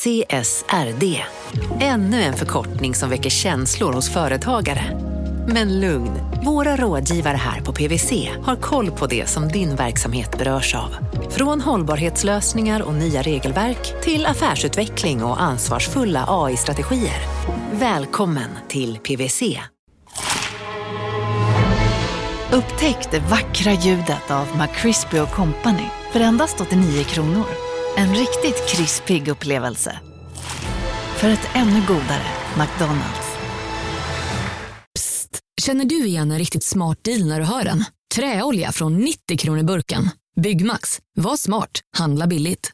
CSRD. Ännu en förkortning som väcker känslor hos företagare. Men lugn, våra rådgivare här på PwC har koll på det som din verksamhet berörs av. Från hållbarhetslösningar och nya regelverk till affärsutveckling och ansvarsfulla AI-strategier. Välkommen till PwC. Upptäck det vackra ljudet av McCrispy & Company för endast 89 kronor. En riktigt krispig upplevelse. För ett ännu godare McDonald's. Psst, känner du igen en riktigt smart deal när du hör den? Träolja från 90 kronor burken. Byggmax, var smart, handla billigt.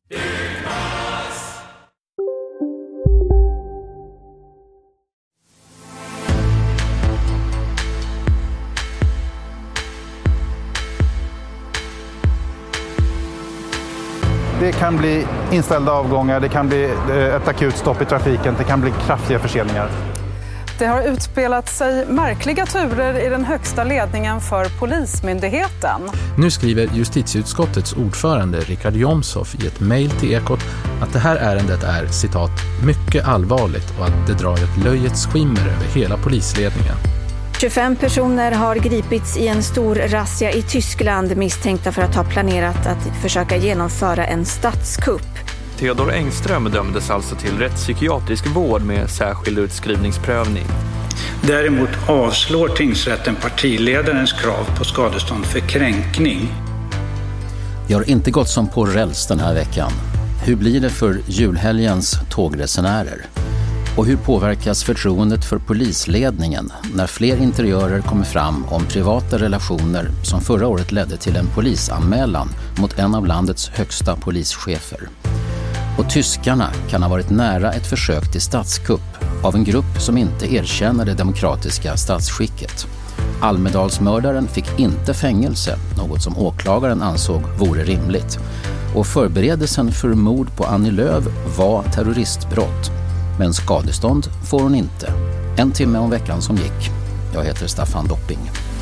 Det kan bli inställda avgångar, det kan bli ett akut stopp i trafiken, det kan bli kraftiga förseningar. Det har utspelat sig märkliga turer i den högsta ledningen för Polismyndigheten. Nu skriver justitieutskottets ordförande Richard Jomshof i ett mejl till Ekot att det här ärendet är, citat, mycket allvarligt och att det drar ett löjets skimmer över hela polisledningen. 25 personer har gripits i en stor razzia i Tyskland misstänkta för att ha planerat att försöka genomföra en statskupp. Theodor Engström dömdes alltså till rättspsykiatrisk vård med särskild utskrivningsprövning. Däremot avslår tingsrätten partiledarens krav på skadestånd för kränkning. Det har inte gått som på räls den här veckan. Hur blir det för julhelgens tågresenärer? Och hur påverkas förtroendet för polisledningen när fler interiörer kommer fram om privata relationer som förra året ledde till en polisanmälan mot en av landets högsta polischefer? Och tyskarna kan ha varit nära ett försök till statskupp av en grupp som inte erkänner det demokratiska statsskicket. Almedalsmördaren fick inte fängelse, något som åklagaren ansåg vore rimligt. Och förberedelsen för mord på Annie Lööf var terroristbrott. Men skadestånd får hon inte. En timme om veckan som gick. Jag heter Staffan Dopping.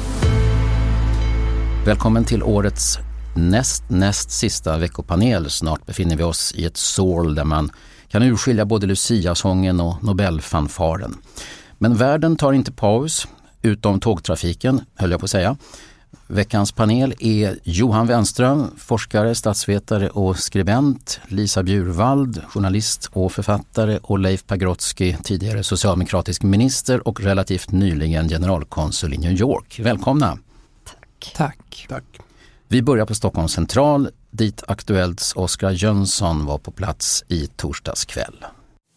Välkommen till årets näst sista veckopanel. Snart befinner vi oss i ett sål där man kan urskilja både Lucia-sången och Nobelfanfaren. Men världen tar inte paus, utom tågtrafiken, höll jag på att säga. Veckans panel är Johan Wenström, forskare, statsvetare och skribent, Lisa Bjurvald, journalist och författare, och Leif Pagrotsky, tidigare socialdemokratisk minister och relativt nyligen generalkonsul i New York. Välkomna. Tack. Vi börjar på Stockholms central, dit Aktuellts Oskar Jönsson var på plats i torsdags kväll.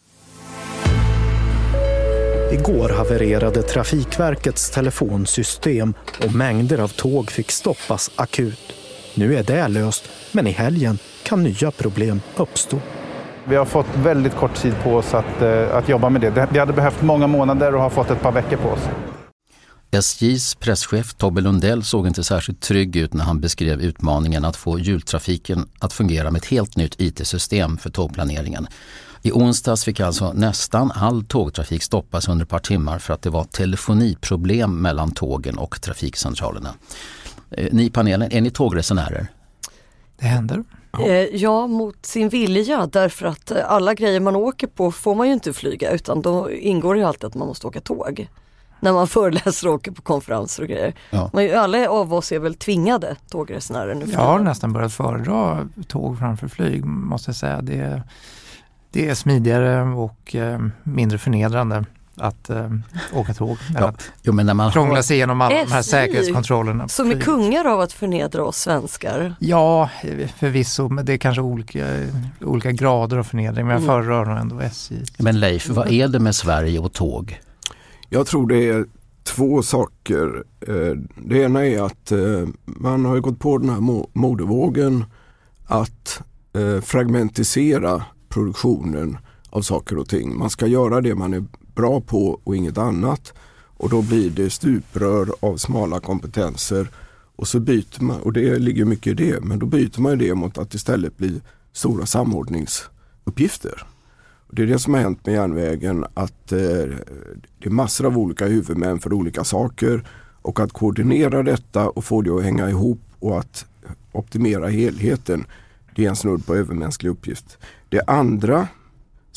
Igår havererade Trafikverkets telefonsystem och mängder av tåg fick stoppas akut. Nu är det löst, men i helgen kan nya problem uppstå. Vi har fått väldigt kort tid på oss att jobba med det. Vi hade behövt många månader och har fått ett par veckor på oss. SJs presschef Tobbe Lundell såg inte särskilt trygg ut när han beskrev utmaningen att få jultrafiken att fungera med ett helt nytt IT-system för tågplaneringen. I onsdags fick alltså nästan all tågtrafik stoppas under ett par timmar för att det var telefoniproblem mellan tågen och trafikcentralerna. Ni i panelen, är ni tågresenärer? Det händer. Ja, mot sin vilja, därför att alla grejer man åker på får man ju inte flyga, utan då ingår det ju alltid att man måste åka tåg. När man föreläser och åker på konferenser och grejer. Ja. Men alla av oss är väl tvingade tågresenärer nu. Jag har nästan börjat föredra tåg framför flyg, måste jag säga. Det är smidigare och mindre förnedrande att åka tåg. Ja. Jo, men när man krångla sig igenom alla de här säkerhetskontrollerna. Som är kungar av att förnedra oss svenskar. Ja, förvisso. Men det är kanske olika grader av förnedring. Men jag föredrar nog ändå SJ. Men Leif, vad är det med Sverige och tåg? Jag tror det är två saker. Det ena är att man har gått på den här modevågen att fragmentisera produktionen av saker och ting. Man ska göra det man är bra på och inget annat. Och då blir det stuprör av smala kompetenser. Och så byter man, och det ligger mycket i det, men då byter man det mot att istället bli stora samordningsuppgifter. Och det är det som har hänt med järnvägen, att det är massor av olika huvudmän för olika saker, och att koordinera detta och få det att hänga ihop och att optimera helheten, det är en snudd på övermänsklig uppgift. Det andra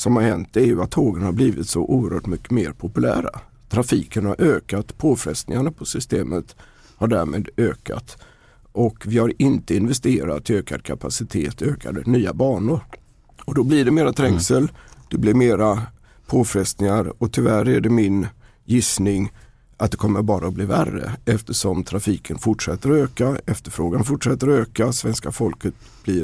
som har hänt är ju att tågen har blivit så oerhört mycket mer populära. Trafiken har ökat, påfrestningarna på systemet har därmed ökat. Och vi har inte investerat i ökad kapacitet, ökade nya banor. Och då blir det mera trängsel, det blir mera påfrestningar och tyvärr är det min gissning att det kommer bara att bli värre eftersom trafiken fortsätter att öka, efterfrågan fortsätter att öka, svenska folket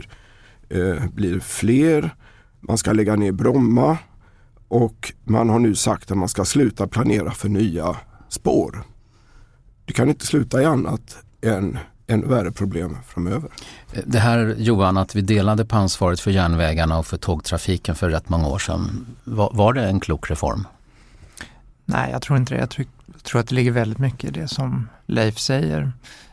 blir fler, man ska lägga ner Bromma och man har nu sagt att man ska sluta planera för nya spår. Det kan inte sluta i annat än ännu värre problem framöver. Det här, Johan, att vi delade på ansvaret för järnvägarna och för tågtrafiken för rätt många år sedan. Var det en klok reform? Nej, jag tror inte det. Jag tror att det ligger väldigt mycket i det som Leif säger.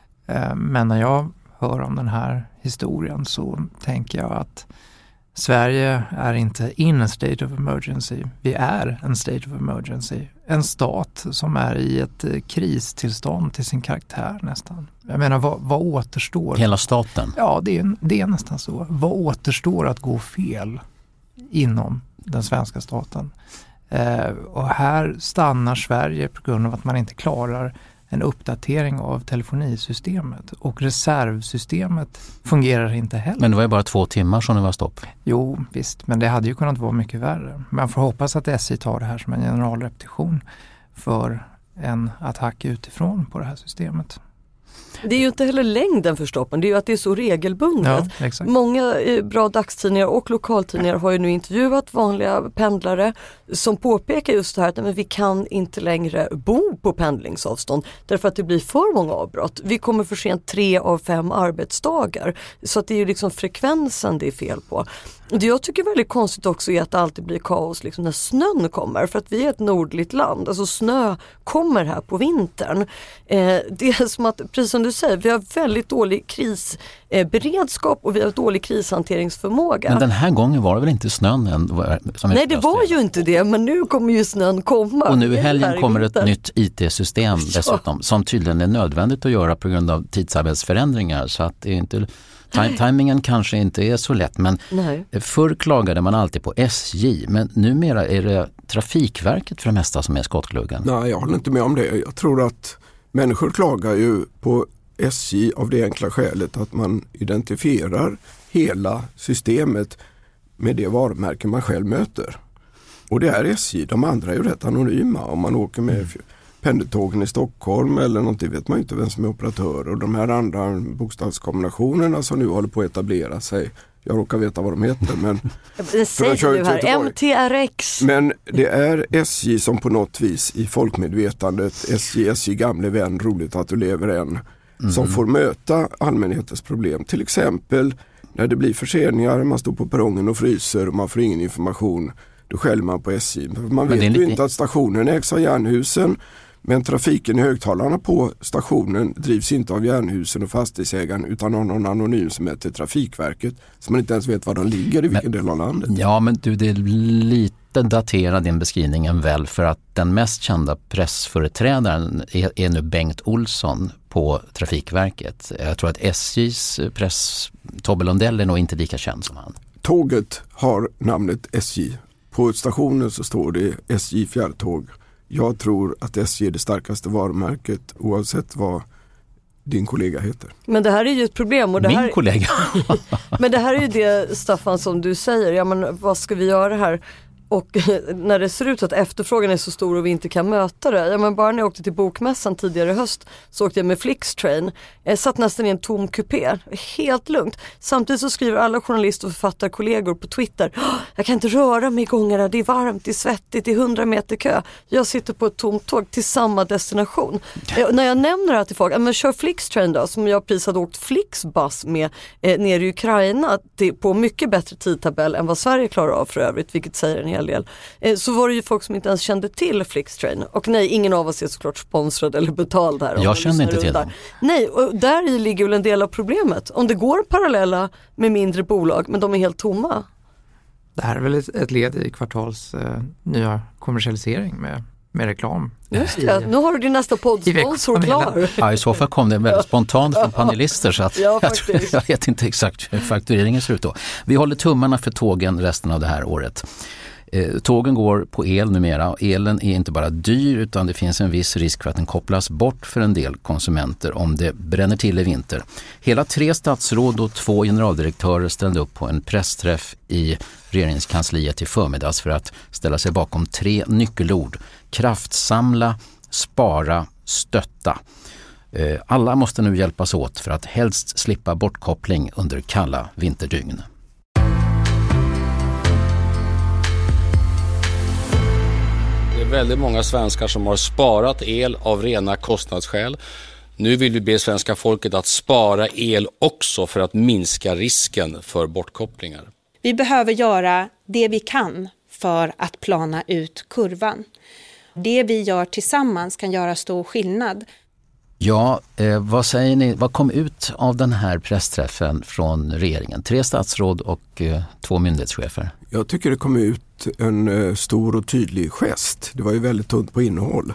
Men när jag hör om den här historien så tänker jag att Sverige är inte in a state of emergency. Vi är en state of emergency. En stat som är i ett kristillstånd till sin karaktär nästan. Jag menar, vad återstår? Hela staten? Ja, det är nästan så. Vad återstår att gå fel inom den svenska staten? Och här stannar Sverige på grund av att man inte klarar en uppdatering av telefonisystemet. Och reservsystemet fungerar inte heller. Men det var ju bara 2 timmar som det var stopp. Jo, visst. Men det hade ju kunnat vara mycket värre. Man får hoppas att SJ tar det här som en generalrepetition för en attack utifrån på det här systemet. Det är ju inte heller längden för stoppen, det är ju att det är så regelbundet. Ja, många bra dagstidningar och lokaltidningar har ju nu intervjuat vanliga pendlare som påpekar just det här att men vi kan inte längre bo på pendlingsavstånd därför att det blir för många avbrott. Vi kommer för sent 3 av 5 arbetsdagar, så att det är ju liksom frekvensen det är fel på. Det jag tycker är väldigt konstigt också är att det alltid blir kaos liksom när snön kommer, för att vi är ett nordligt land, alltså snö kommer här på vintern. Det är som att, precis som du säger, vi har väldigt dålig krisberedskap och vi har dålig krishanteringsförmåga. Men den här gången var det väl inte snön som Nej, det var ju inte det, men nu kommer ju snön komma. Och nu i helgen kommer ett nytt IT-system dessutom, som tydligen är nödvändigt att göra på grund av tidsarbetsförändringar, så att det är inte... Timingen kanske inte är så lätt, men förr klagade man alltid på SJ, men numera är det Trafikverket för det mesta som är skottgluggen. Nej, jag håller inte med om det. Jag tror att människor klagar ju på SJ av det enkla skälet att man identifierar hela systemet med det varumärke man själv möter. Och det är SJ, de andra är ju rätt anonyma. Om man åker med pendeltågen i Stockholm eller någonting vet man inte vem som är operatör. Och de här andra bokstavskombinationerna som nu håller på att etablera sig, jag råkar veta vad de heter. Men det säger du här, MTRX. Men det är SJ som på något vis i folkmedvetandet, SJ gamle vän, roligt att du lever än, som får möta allmänhetens problem. Till exempel när det blir förseningar, man står på perrongen och fryser och man får ingen information, då skäller man på SJ. Man vet ju inte att stationen ägs av Jernhusen, men trafiken i högtalarna på stationen drivs inte av Jernhusen och fastighetsägaren utan av någon anonym som heter Trafikverket, som man inte ens vet var de ligger, i vilken del av landet. Ja, men du, det är lite daterad din beskrivningen väl, för att den mest kända pressföreträdaren är nu Bengt Olsson på Trafikverket. Jag tror att SJs press, Tobbe Lundell, är nog inte lika känd som han. Tåget har namnet SJ. På stationen så står det SJ fjärrtåg. Jag tror att SJ är det starkaste varumärket oavsett vad din kollega heter. Men det här är ju ett problem. Och det Min kollega? Men det här är ju det, Staffan, som du säger. Ja, men vad ska vi göra här? Och när det ser ut att efterfrågan är så stor och vi inte kan möta det. Ja, men bara när jag åkte till Bokmässan tidigare i höst så åkte jag med Flixtrain. Jag satt nästan i en tom kupé. Helt lugnt. Samtidigt så skriver alla journalister och författarkollegor på Twitter: jag kan inte röra mig i gångarna, det är varmt, det är svettigt, det är 100 meter kö. Jag sitter på ett tomt tåg till samma destination. När jag nämner det här till folk, men kör Flixtrain då, som jag precis hade åkt Flixbus med ner i Ukraina på mycket bättre tidtabell än vad Sverige klarar av för övrigt, vilket säger en hel del. Så var det ju folk som inte ens kände till Flixtrain. Och nej, ingen av oss är såklart sponsrad eller betald här. Jag känner inte till dem. Nej, och där i ligger väl en del av problemet. Om det går parallella med mindre bolag, men de är helt tomma. Det här är väl ett led i Kvartals nya kommersialisering med reklam. Just det, nu har du din nästa poddsponsor klar. Ja, i så fall kom det väldigt spontant från panelister, så att jag vet inte exakt hur faktureringen ser ut då. Vi håller tummarna för tågen resten av det här året. Tågen går på el numera. Elen är inte bara dyr utan det finns en viss risk för att den kopplas bort för en del konsumenter om det bränner till i vinter. Hela 3 statsråd och 2 generaldirektörer ställde upp på en pressträff i regeringskansliet i förmiddags för att ställa sig bakom 3 nyckelord. Kraftsamla, spara, stötta. Alla måste nu hjälpas åt för att helst slippa bortkoppling under kalla vinterdygn. Det är väldigt många svenskar som har sparat el av rena kostnadsskäl. Nu vill vi be svenska folket att spara el också för att minska risken för bortkopplingar. Vi behöver göra det vi kan för att plana ut kurvan. Det vi gör tillsammans kan göra stor skillnad. Ja, vad säger ni? Vad kom ut av den här pressträffen från regeringen? 3 statsråd och 2 myndighetschefer. Jag tycker det kom ut en stor och tydlig gest. Det var ju väldigt tunt på innehåll.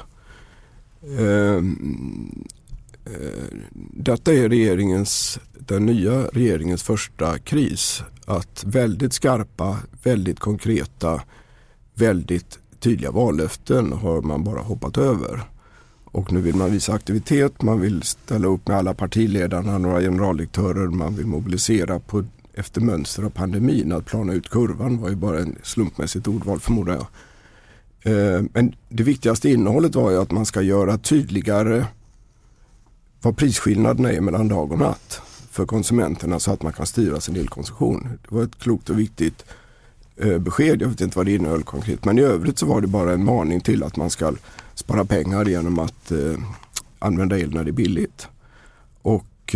Detta är den nya regeringens första kris. Att väldigt skarpa, väldigt konkreta, väldigt tydliga vallöften har man bara hoppat över. Och nu vill man visa aktivitet, man vill ställa upp med alla partiledarna, några generaldirektörer, man vill mobilisera efter mönster av pandemin. Att plana ut kurvan var ju bara en slumpmässigt ordval, förmodar jag. Men det viktigaste innehållet var ju att man ska göra tydligare vad prisskillnaderna är mellan dag och natt för konsumenterna så att man kan styra sin elkonsumtion. Det var ett klokt och viktigt besked. Jag vet inte vad det innehöll konkret, men i övrigt så var det bara en maning till att man ska spara pengar genom att använda el när det är billigt. Och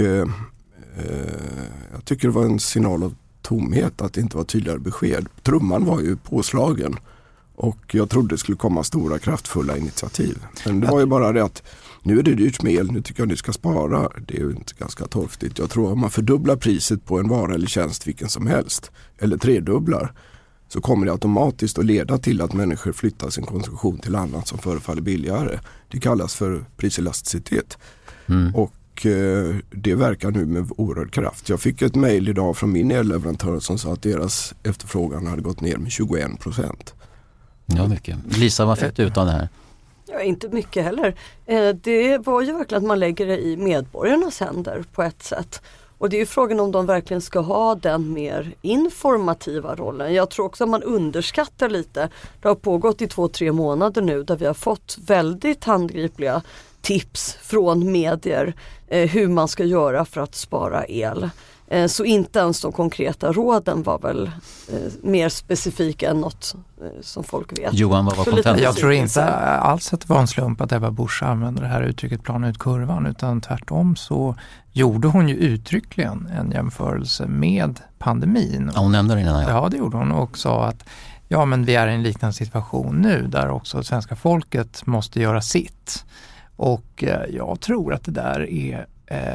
jag tycker det var en signal av tomhet att det inte var tydligare besked. Trumman var ju påslagen och jag trodde det skulle komma stora kraftfulla initiativ. Men det var ju bara det att nu är det dyrt med el, nu tycker jag ni ska spara. Det är ju inte ganska torftigt. Jag tror att om man fördubblar priset på en vara eller tjänst vilken som helst eller tredubblar så kommer det automatiskt att leda till att människor flyttar sin konsumtion till annat som förefaller billigare. Det kallas för priselasticitet. Och det verkar nu med oerhörd kraft. Jag fick ett mejl idag från min elleverantör som sa att deras efterfrågan hade gått ner med 21%. Ja, mycket. Lisa, vad fick du ut av det här? Ja, inte mycket heller. Det var ju verkligen att man lägger det i medborgarnas händer på ett sätt. Och det är ju frågan om de verkligen ska ha den mer informativa rollen. Jag tror också att man underskattar lite. Det har pågått i 2-3 månader nu där vi har fått väldigt handgripliga tips från medier hur man ska göra för att spara el. Så inte ens de konkreta råden var väl mer specifika än något som folk vet. Johan, vad var kontentan? Jag tror inte alls att det var en slump att Ebba Busch använde det här uttrycket plana ut kurvan, utan tvärtom så gjorde hon ju uttryckligen en jämförelse med pandemin. Ja, hon nämnde det innan. Ja, det gjorde hon och sa att ja, men vi är i en liknande situation nu där också svenska folket måste göra sitt. Och jag tror att det där är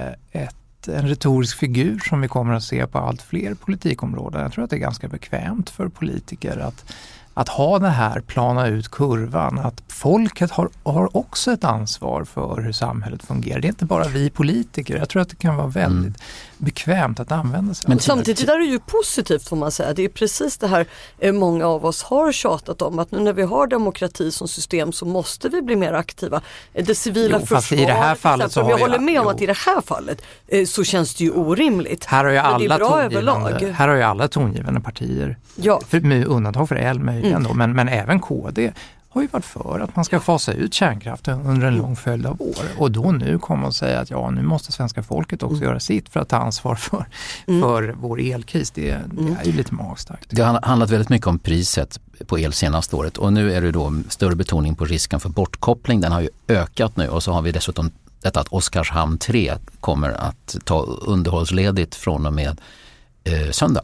en retorisk figur som vi kommer att se på allt fler politikområden. Jag tror att det är ganska bekvämt för politiker att ha det här, plana ut kurvan. Att folket har också ett ansvar för hur samhället fungerar. Det är inte bara vi politiker. Jag tror att det kan vara väldigt bekvämt att använda sig. Men samtidigt är det ju positivt får man säga. Det är precis det här många av oss har tjatat om. Att nu när vi har demokrati som system så måste vi bli mer aktiva. Det civila försvaret. I det här fallet så jag håller med om att i det här fallet så känns det ju orimligt. Här har ju alla tongivande partier. Ja. Med undantag för el möjligen då, men även KD har ju varit för att man ska fasa ut kärnkraften under en lång följd av år. Och då nu kommer man säga att ja, nu måste svenska folket också göra sitt för att ta ansvar för vår elkris. Det är ju lite magstarkt. Det har handlat väldigt mycket om priset på el senaste året och nu är det då större betoning på risken för bortkoppling. Den har ju ökat nu och så har vi dessutom detta att Oskarshamn 3 kommer att ta underhållsledigt från och med söndag.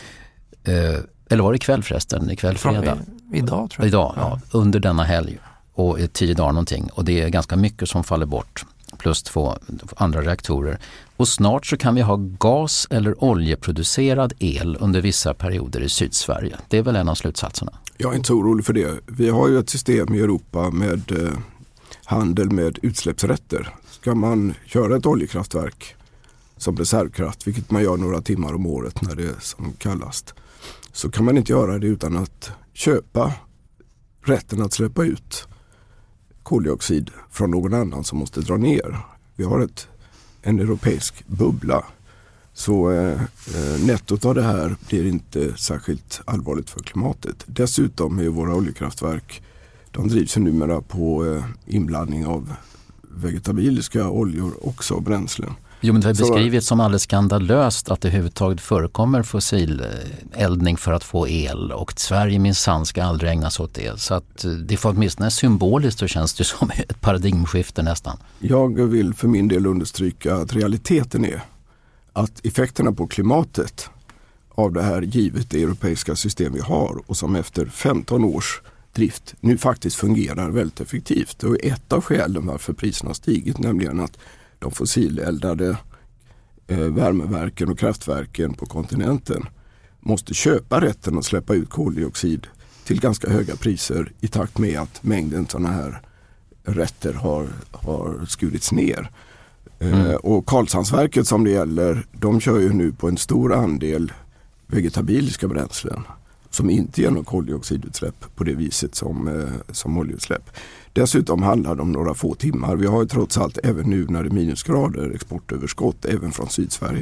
Eller var det ikväll förresten? Ikväll fredag? Idag tror jag. Idag, ja. Under denna helg. Och 10 dagar någonting. Och det är ganska mycket som faller bort. Plus 2 andra reaktorer. Och snart så kan vi ha gas- eller oljeproducerad el under vissa perioder i Sydsverige. Det är väl en av slutsatserna. Jag är inte så orolig för det. Vi har ju ett system i Europa med handel med utsläppsrätter. Ska man köra ett oljekraftverk som reservkraft, vilket man gör några timmar om året när det är som kallast, så kan man inte göra det utan att köpa rätten att släppa ut koldioxid från någon annan som måste dra ner. Vi har en europeisk bubbla. Så nettot av det här blir inte särskilt allvarligt för klimatet. Dessutom är våra oljekraftverk, de drivs numera på inblandning av vegetabiliska oljor också och bränslen. Jo, men det har beskrivits som alldeles skandalöst att det överhuvudtaget förekommer fossileldning för att få el, och Sverige minsann ska aldrig ägna sig åt det. Så att det får åtminstone symboliskt så känns det som ett paradigmskifte nästan. Jag vill för min del understryka att realiteten är att effekterna på klimatet av det här givet det europeiska system vi har och som efter 15 års drift nu faktiskt fungerar väldigt effektivt. Och ett av skälen varför priserna har stigit, nämligen att de fossileldade värmeverken och kraftverken på kontinenten måste köpa rätten att släppa ut koldioxid till ganska höga priser i takt med att mängden sådana här rätter har skurits ner. Och Karlshamnsverket som det gäller, de kör ju nu på en stor andel vegetabiliska bränslen som inte ger någon koldioxidutsläpp på det viset som oljeutsläpp. Dessutom handlar det om några få timmar. Vi har ju trots allt även nu när det är minusgrader exportöverskott även från Sydsverige.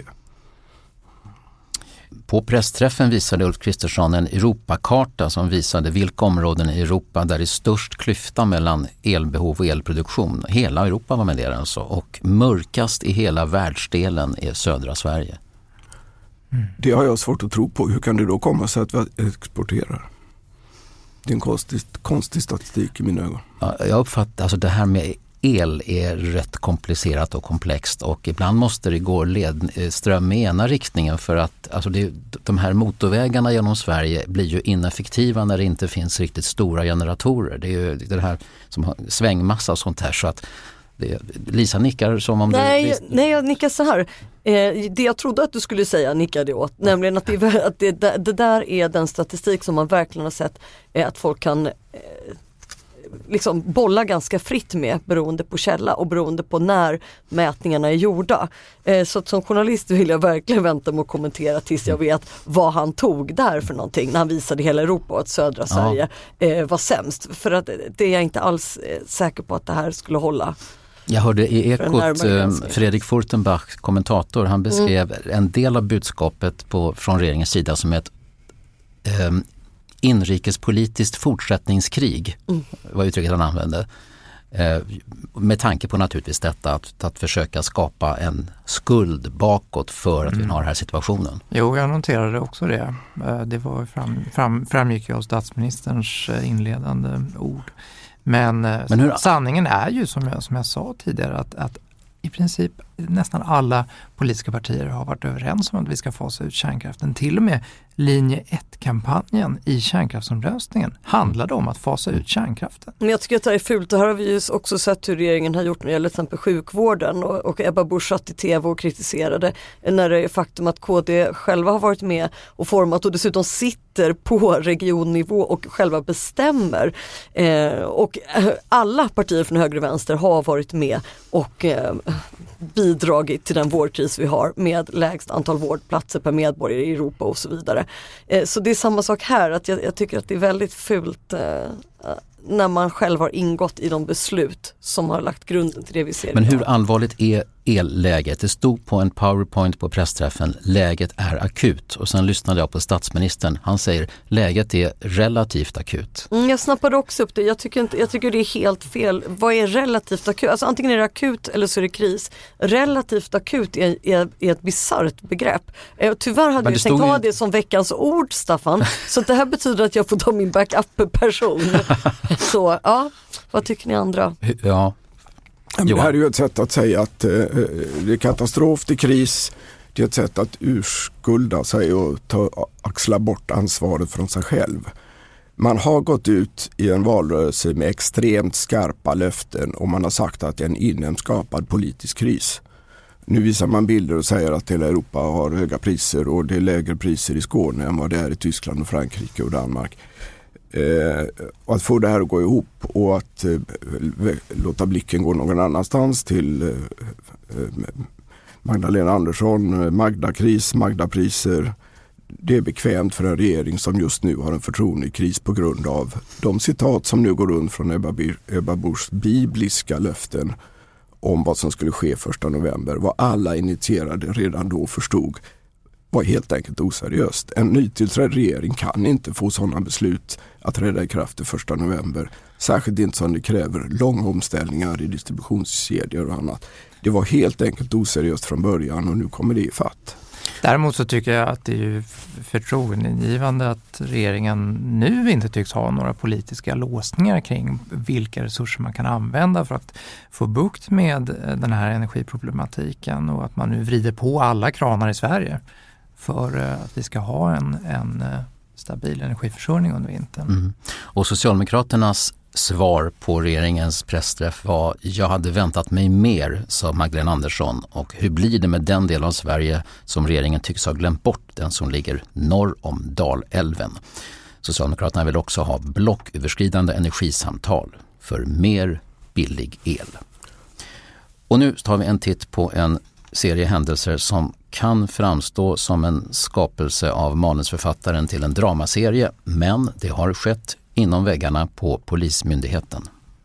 På pressträffen visade Ulf Kristersson en Europakarta som visade vilka områden i Europa där det är störst klyfta mellan elbehov och elproduktion. Hela Europa var med där alltså, och mörkast i hela världsdelen är södra Sverige. Det har jag svårt att tro på. Hur kan det då komma sig att vi exporterar? Det är en konstig statistik i mina ögon. Ja, jag uppfattar, alltså det här med el är rätt komplicerat och komplext, och ibland måste det gå ström i ena riktningen för att alltså de här motorvägarna genom Sverige blir ju ineffektiva när det inte finns riktigt stora generatorer. Det är ju det här som har svängmassa och sånt här, så att Lisa nickar som om Nej, jag nickar så här. Det jag trodde att du skulle säga nickade åt, nämligen att det där är den statistik som man verkligen har sett att folk kan liksom bolla ganska fritt med beroende på källa och beroende på när mätningarna är gjorda. Så att som journalist vill jag verkligen vänta med att kommentera tills jag vet vad han tog där för någonting när han visade hela Europa och att södra Sverige var sämst. För att det är jag inte alls säker på att det här skulle hålla. Jag hörde i Ekot Fredrik Furtenbach, kommentator, han beskrev en del av budskapet från regeringens sida som ett inrikespolitiskt fortsättningskrig, var uttrycket han använde. Med tanke på naturligtvis detta att försöka skapa en skuld bakåt för att vi har den här situationen. Jo, jag noterade också det. Det var framgick ju av statsministerns inledande ord. Men sanningen är ju som jag sa tidigare att i princip nästan alla politiska partier har varit överens om att vi ska fasa ut kärnkraften. Till och med linje 1-kampanjen i kärnkraftsomröstningen handlade om att fasa ut kärnkraften. Men jag tycker att det är fult. Och här har vi ju också sett hur regeringen har gjort när det gäller till exempel sjukvården. Och Ebba Busch satt i tv och kritiserade när det är faktum att KD själva har varit med och format och dessutom sitter på regionnivå och själva bestämmer. Och alla partier från höger och vänster har varit med och bidragit till den vårdkris vi har med lägst antal vårdplatser per medborgare i Europa och så vidare. Så det är samma sak här, att jag tycker att det är väldigt fult när man själv har ingått i de beslut som har lagt grunden till det vi ser. Men hur allvarligt är elläget? Det stod på en PowerPoint på pressträffen, läget är akut. Och sen lyssnade jag på statsministern. Han säger, läget är relativt akut. Jag snappade också upp det. Jag tycker det är helt fel. Vad är relativt akut? Alltså antingen är det akut eller så är det kris. Relativt akut är ett bisarrt begrepp. Tyvärr hade jag tänkt ha det som veckans ord, Staffan. Så det här betyder att jag får ta min backup-person. Så, ja. Vad tycker ni andra? Ja. Det här är ju ett sätt att säga att det är katastrof, det är kris. Det är ett sätt att urskulda sig och axla bort ansvaret från sig själv. Man har gått ut i en valrörelse med extremt skarpa löften och man har sagt att det är en inhemskapad politisk kris. Nu visar man bilder och säger att hela Europa har höga priser och det är lägre priser i Skåne än vad det är i Tyskland och Frankrike och Danmark. Och att få det här att gå ihop och att låta blicken gå någon annanstans till Magdalena Andersson, Magda-kris, Magda-priser. det är bekvämt för en regering som just nu har en förtroendekris på grund av de citat som nu går runt från Ebba Buschs bibliska löften om vad som skulle ske 1 november. Vad alla initierade redan då förstod var helt enkelt oseriöst. En nytillträdd regering kan inte få sådana beslut att träda i kraft den 1 november. Särskilt inte som det kräver långa omställningar i distributionskedjor och annat. Det var helt enkelt oseriöst från början och nu kommer det i fatt. Däremot så tycker jag att det är ju förtroendeingivande att regeringen nu inte tycks ha några politiska låsningar kring vilka resurser man kan använda för att få bukt med den här energiproblematiken och att man nu vrider på alla kranar i Sverige för att vi ska ha en stabil energiförsörjning under vintern. Mm. Och Socialdemokraternas svar på regeringens pressträff var: jag hade väntat mig mer, sa Magdalena Andersson. Och hur blir det med den del av Sverige som regeringen tycks ha glömt bort, den som ligger norr om Dalälven? Socialdemokraterna vill också ha blocköverskridande energisamtal för mer billig el. Och nu tar vi en titt på en serie händelser som kan framstå som en skapelse av manusförfattaren till en dramaserie, men det har skett inom väggarna på Polismyndigheten.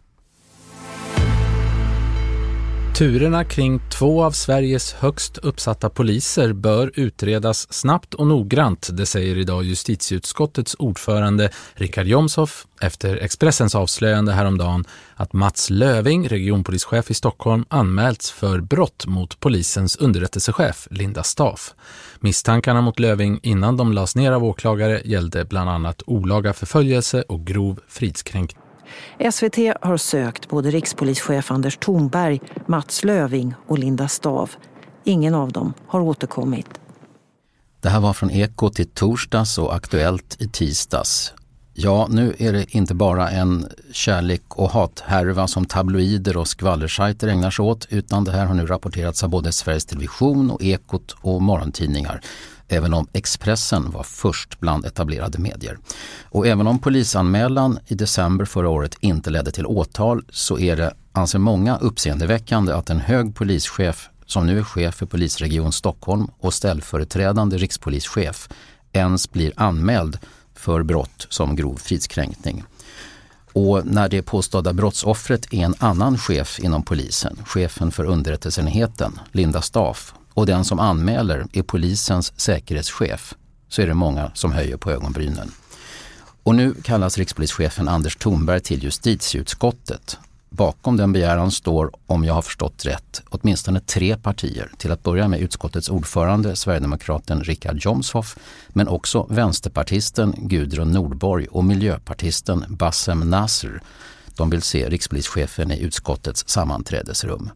Turerna kring 2 av Sveriges högst uppsatta poliser bör utredas snabbt och noggrant, det säger idag justitieutskottets ordförande Richard Jomshof efter Expressens avslöjande häromdagen att Mats Löving, regionpolischef i Stockholm, anmälts för brott mot polisens underrättelsechef Linda Staaf. Misstankarna mot Löving innan de lades ner av åklagare gällde bland annat olaga förföljelse och grov fridskränkning. SVT har sökt både rikspolischef Anders Thornberg, Mats Löving och Linda Staaf. Ingen av dem har återkommit. Det här var från Ekot i torsdags och Aktuellt i tisdags. Ja, nu är det inte bara en kärlek- och hathärva som tabloider och skvallersajter ägnar sig åt, utan det här har nu rapporterats av både Sveriges Television och Ekot och morgontidningar. Även om Expressen var först bland etablerade medier. Och även om polisanmälan i december förra året inte ledde till åtal, så är det, anser många, uppseendeväckande att en hög polischef som nu är chef för polisregion Stockholm och ställföreträdande rikspolischef ens blir anmäld för brott som grov fridskränkning. Och när det påstådda brottsoffret är en annan chef inom polisen, chefen för underrättelseenheten, Linda Staaf, och den som anmäler är polisens säkerhetschef, så är det många som höjer på ögonbrynen. Och nu kallas rikspolischefen Anders Thornberg till justitieutskottet. Bakom den begäran står, om jag har förstått rätt, åtminstone 3 partier. Till att börja med utskottets ordförande, Sverigedemokraten Richard Jomshof, men också vänsterpartisten Gudrun Nordborg och miljöpartisten Bassem Nasr. De vill se rikspolischefen i utskottets sammanträdesrum.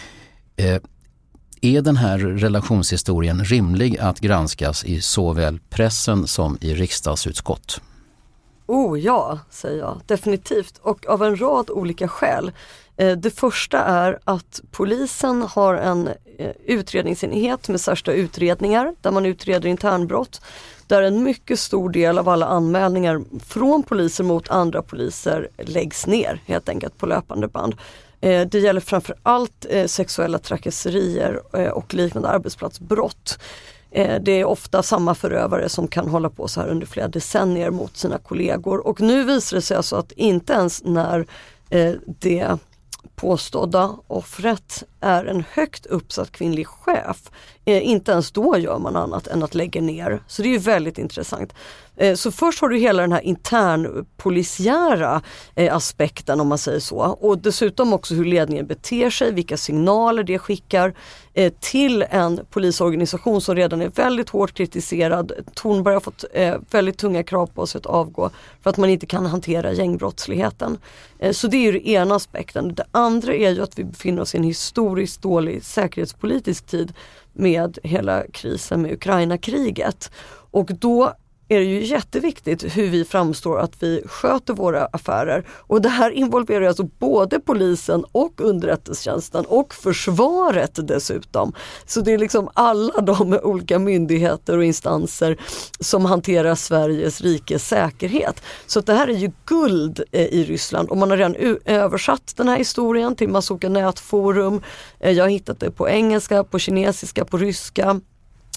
Är den här relationshistorien rimlig att granskas i såväl pressen som i riksdagsutskott? Ja, säger jag. Definitivt. Och av en rad olika skäl. Det första är att polisen har en utredningsenhet med särskilda utredningar där man utreder internbrott. Där en mycket stor del av alla anmälningar från poliser mot andra poliser läggs ner helt enkelt på löpande band. Det gäller framför allt sexuella trakasserier och liknande arbetsplatsbrott. Det är ofta samma förövare som kan hålla på så här under flera decennier mot sina kollegor. Och nu visar det sig alltså att inte ens när det påstådda offret är en högt uppsatt kvinnlig chef, inte ens då gör man annat än att lägga ner. Så det är ju väldigt intressant. Så först har du hela den här internpolisiära aspekten, om man säger så. Och dessutom också hur ledningen beter sig, vilka signaler det skickar till en polisorganisation som redan är väldigt hårt kritiserad. Thornberg har fått väldigt tunga krav på sig att avgå för att man inte kan hantera gängbrottsligheten. Så det är ju den ena aspekten. Det andra är ju att vi befinner oss i en historiskt dålig säkerhetspolitisk tid med hela krisen med Ukraina-kriget. Och då är det ju jätteviktigt hur vi framstår att vi sköter våra affärer. Och det här involverar alltså både polisen och underrättelsetjänsten och försvaret dessutom. Så det är liksom alla de olika myndigheter och instanser som hanterar Sveriges rikes säkerhet. Så det här är ju guld i Ryssland och man har redan översatt den här historien till massa olika nätforum. Jag har hittat det på engelska, på kinesiska, på ryska.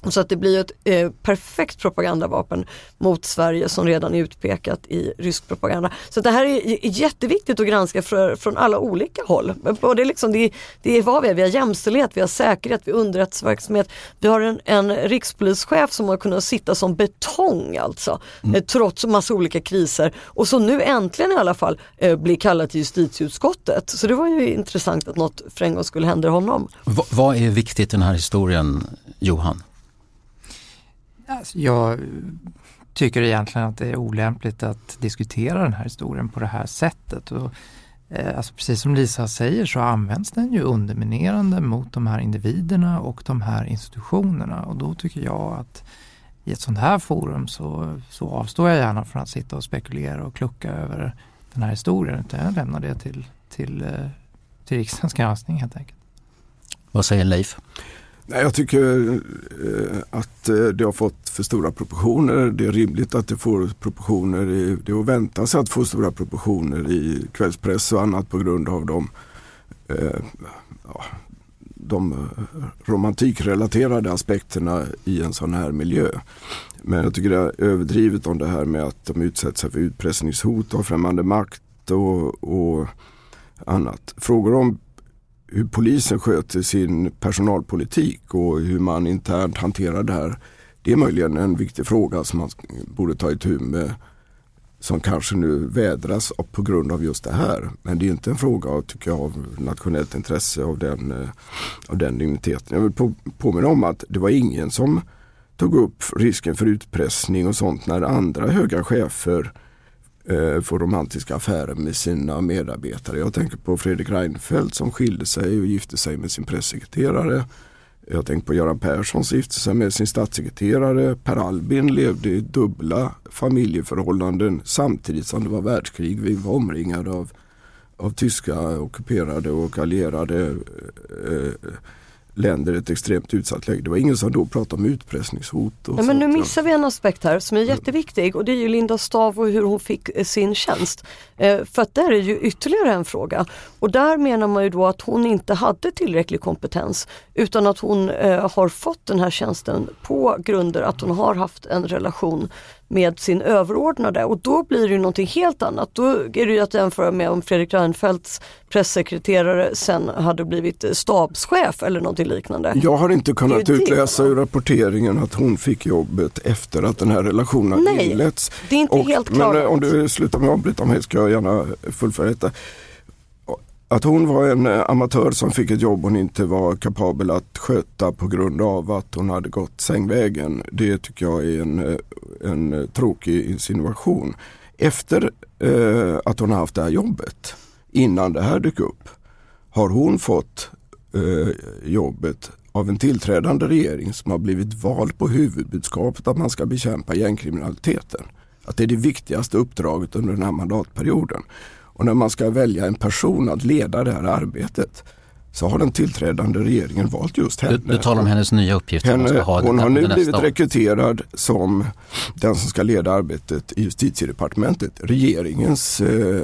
Så att det blir ett perfekt propagandavapen mot Sverige som redan är utpekat i rysk propaganda. Så det här är jätteviktigt att granska från alla olika håll. Både liksom det är vad vi har jämställdhet, vi har säkerhet, vi har underrättelseverksamhet. Vi har en rikspolischef som har kunnat sitta som betong alltså, trots massa olika kriser. Och så nu äntligen i alla fall blir kallad till justitieutskottet. Så det var ju intressant att något för en gång skulle hända honom. Vad är viktigt i den här historien, Johan? Jag tycker egentligen att det är olämpligt att diskutera den här historien på det här sättet. Och, alltså precis som Lisa säger så används den ju underminerande mot de här individerna och de här institutionerna. Och då tycker jag att i ett sånt här forum så avstår jag gärna från att sitta och spekulera och klucka över den här historien. Utan jag lämnar det till riksdagens granskning helt enkelt. Vad säger Leif? Nej, jag tycker att det har fått för stora proportioner. Det är rimligt att det får proportioner. Det är att vänta sig att få stora proportioner i kvällspress och annat på grund av de romantikrelaterade aspekterna i en sån här miljö. Men jag tycker det är överdrivet om det här med att de utsätter sig för utpressningshot av främmande makt och annat. Frågor om hur polisen sköter sin personalpolitik och hur man internt hanterar det här, det är möjligen en viktig fråga som man borde ta itu med, som kanske nu vädras på grund av just det här. Men det är inte en fråga, tycker jag, av nationellt intresse av den digniteten. Jag vill påminna om att det var ingen som tog upp risken för utpressning och sånt när andra höga chefer får romantiska affärer med sina medarbetare. Jag tänker på Fredrik Reinfeldt som skilde sig och gifte sig med sin pressekreterare. Jag tänker på Göran Persson som gifte sig med sin statssekreterare. Per Albin levde i dubbla familjeförhållanden samtidigt som det var världskrig. Vi var omringade av tyska ockuperade och allierade länder i ett extremt utsatt läge. Det var ingen som då pratade om utpressningshot. Ja, men nu missar vi en aspekt här som är jätteviktig, och det är ju Linda Staaf och hur hon fick sin tjänst. För att där är ju ytterligare en fråga. Och där menar man ju då att hon inte hade tillräcklig kompetens, utan att hon har fått den här tjänsten på grunder att hon har haft en relation med sin överordnade, och då blir det ju någonting helt annat. Då är det ju att jämföra med om Fredrik Reinfeldts pressekreterare sen hade blivit stabschef eller någonting liknande. Jag har inte kunnat utläsa ur rapporteringen att hon fick jobbet efter att den här relationen inletts. Nej, det är inte helt klart. Men om du slutar med att avbryta mig ska jag gärna fullfölja detta. Att hon var en amatör som fick ett jobb hon inte var kapabel att sköta på grund av att hon hade gått sängvägen, det tycker jag är en tråkig insinuation. Efter att hon har haft det här jobbet, innan det här dök upp, har hon fått jobbet av en tillträdande regering som har blivit vald på huvudbudskapet att man ska bekämpa gängkriminaliteten. Att det är det viktigaste uppdraget under den här mandatperioden. Och när man ska välja en person att leda det här arbetet så har den tillträdande regeringen valt just henne. Du talar om hennes nya uppgift. Hon har nu blivit rekryterad som den som ska leda arbetet i justitiedepartementet. Regeringens...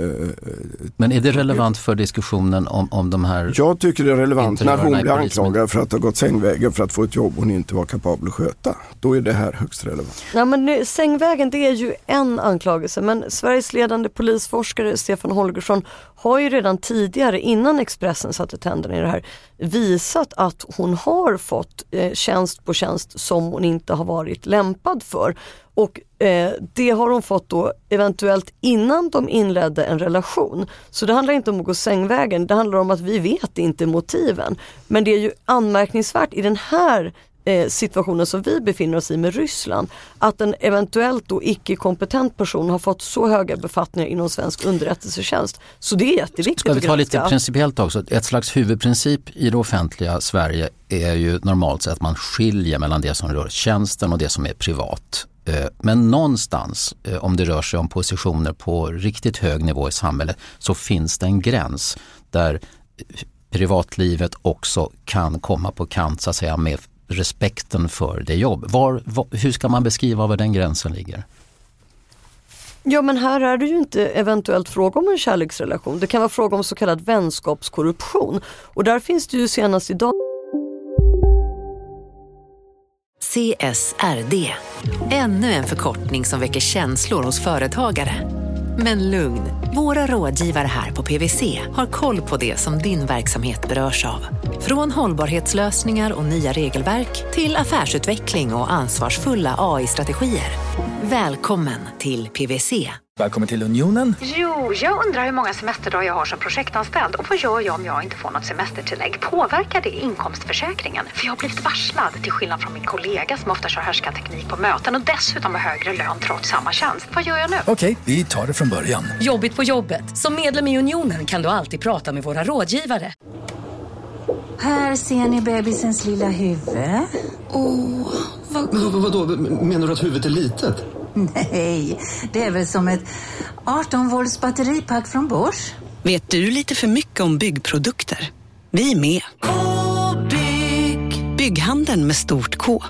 Men är det relevant för diskussionen om de här... Jag tycker det är relevant när hon blir anklagad för att ha gått sängvägen för att få ett jobb hon inte var kapabel att sköta. Då är det här högst relevant. Ja, men nu, sängvägen, det är ju en anklagelse, men Sveriges ledande polisforskare Stefan Holgersson har ju redan tidigare, innan Expressen satte tänderna i det här, visat att hon har fått tjänst på tjänst som hon inte har varit lämpad för. Och det har hon fått då eventuellt innan de inledde en relation. Så det handlar inte om att gå sängvägen, det handlar om att vi vet inte motiven. Men det är ju anmärkningsvärt i den här situationen som vi befinner oss i med Ryssland, att en eventuellt då icke-kompetent person har fått så höga befattningar inom svensk underrättelsetjänst. Så det är jätteviktigt. Ska vi ta lite principiellt också? Ett slags huvudprincip i det offentliga Sverige är ju normalt sett att man skiljer mellan det som rör tjänsten och det som är privat. Men någonstans, om det rör sig om positioner på riktigt hög nivå i samhället, så finns det en gräns där privatlivet också kan komma på kant, så att säga, med respekten för det jobb. Hur ska man beskriva var den gränsen ligger? Ja, men här är det ju inte eventuellt fråga om en kärleksrelation. Det kan vara fråga om så kallad vänskapskorruption. Och där finns det ju senast idag. CSRD. Ännu en förkortning som väcker känslor hos företagare. Men lugn, våra rådgivare här på PwC har koll på det som din verksamhet berörs av. Från hållbarhetslösningar och nya regelverk till affärsutveckling och ansvarsfulla AI-strategier. Välkommen till PwC. Välkommen till Unionen. Jo, jag undrar hur många semesterdagar jag har som projektanställd och vad gör jag om jag inte får något semestertillägg? Påverkar det inkomstförsäkringen? För jag har blivit varslad, till skillnad från min kollega som ofta kör härskarteknik på möten och dessutom har högre lön trots samma tjänst. Vad gör jag nu? Okej, vi tar det från början. Jobbigt på jobbet. Som medlem i Unionen kan du alltid prata med våra rådgivare. Här ser ni bebisens lilla huvud. Men vadå? Menar du att huvudet är litet? Nej, det är väl som ett 18-volts batteripack från Bosch. Vet du lite för mycket om byggprodukter? Vi är med. Bygghandeln med stort K.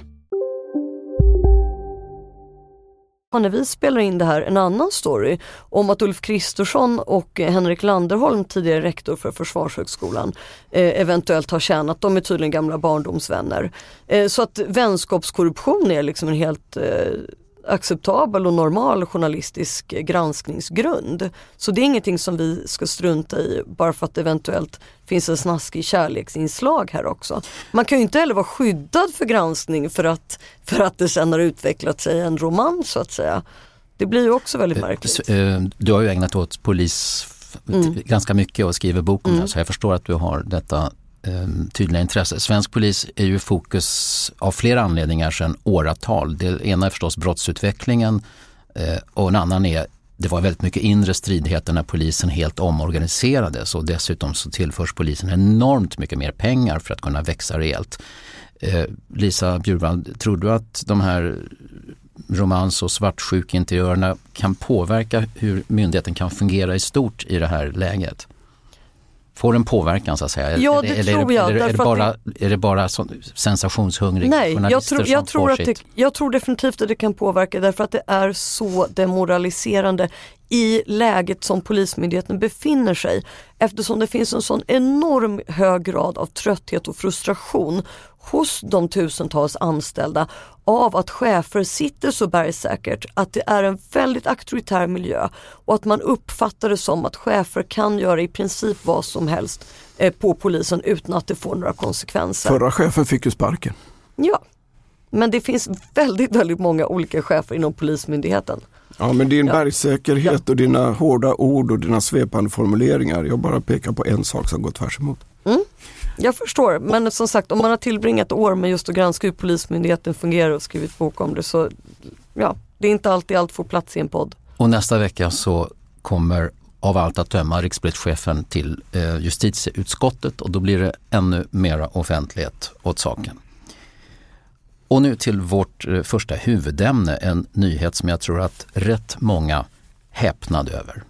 När vi spelar in det här, en annan story om att Ulf Kristersson och Henrik Landerholm, tidigare rektor för Försvarshögskolan, eventuellt har tjänat. De är tydligen gamla barndomsvänner. Så att vänskapskorruption är liksom en helt acceptabel och normal journalistisk granskningsgrund. Så det är ingenting som vi ska strunta i bara för att det eventuellt finns en snaskig kärleksinslag här också. Man kan ju inte heller vara skyddad för granskning för att det sen har utvecklat sig en roman så att säga. Det blir ju också väldigt märkligt. Du har ju ägnat åt polis ganska mycket och skriver bok om det, så jag förstår att du har detta tydliga intresse. Svensk polis är ju fokus av flera anledningar sedan åratal. Det ena är förstås brottsutvecklingen och en annan är det var väldigt mycket inre stridigheter när polisen helt omorganiserades och dessutom så tillförs polisen enormt mycket mer pengar för att kunna växa rejält. Lisa Bjurvald, tror du att de här romans- och svartsjukinteriörerna kan påverka hur myndigheten kan fungera i stort i det här läget? Får en påverkan så att säga? Ja, det tror jag. Är det bara sensationshungriga journalister som får sitt? Jag tror definitivt att det kan påverka därför att det är så demoraliserande i läget som polismyndigheten befinner sig. Eftersom det finns en sån enorm hög grad av trötthet och frustration hos de tusentals anställda av att chefer sitter så bergsäkert att det är en väldigt auktoritär miljö och att man uppfattar det som att chefer kan göra i princip vad som helst på polisen utan att det får några konsekvenser. Förra chefen fick ju sparken. Ja, men det finns väldigt, väldigt många olika chefer inom polismyndigheten. Ja, men din bergsäkerhet och dina hårda ord och dina svepande formuleringar, jag bara pekar på en sak som går tvärs emot. Jag förstår, men som sagt, om man har tillbringat år med just att granska hur polismyndigheten fungerar och skrivit bok om det så, ja, det är inte alltid allt får plats i en podd. Och nästa vecka så kommer av allt att döma rikspolischefen till justitieutskottet och då blir det ännu mera offentlighet åt saken. Och nu till vårt första huvudämne, en nyhet som jag tror att rätt många häpnade över.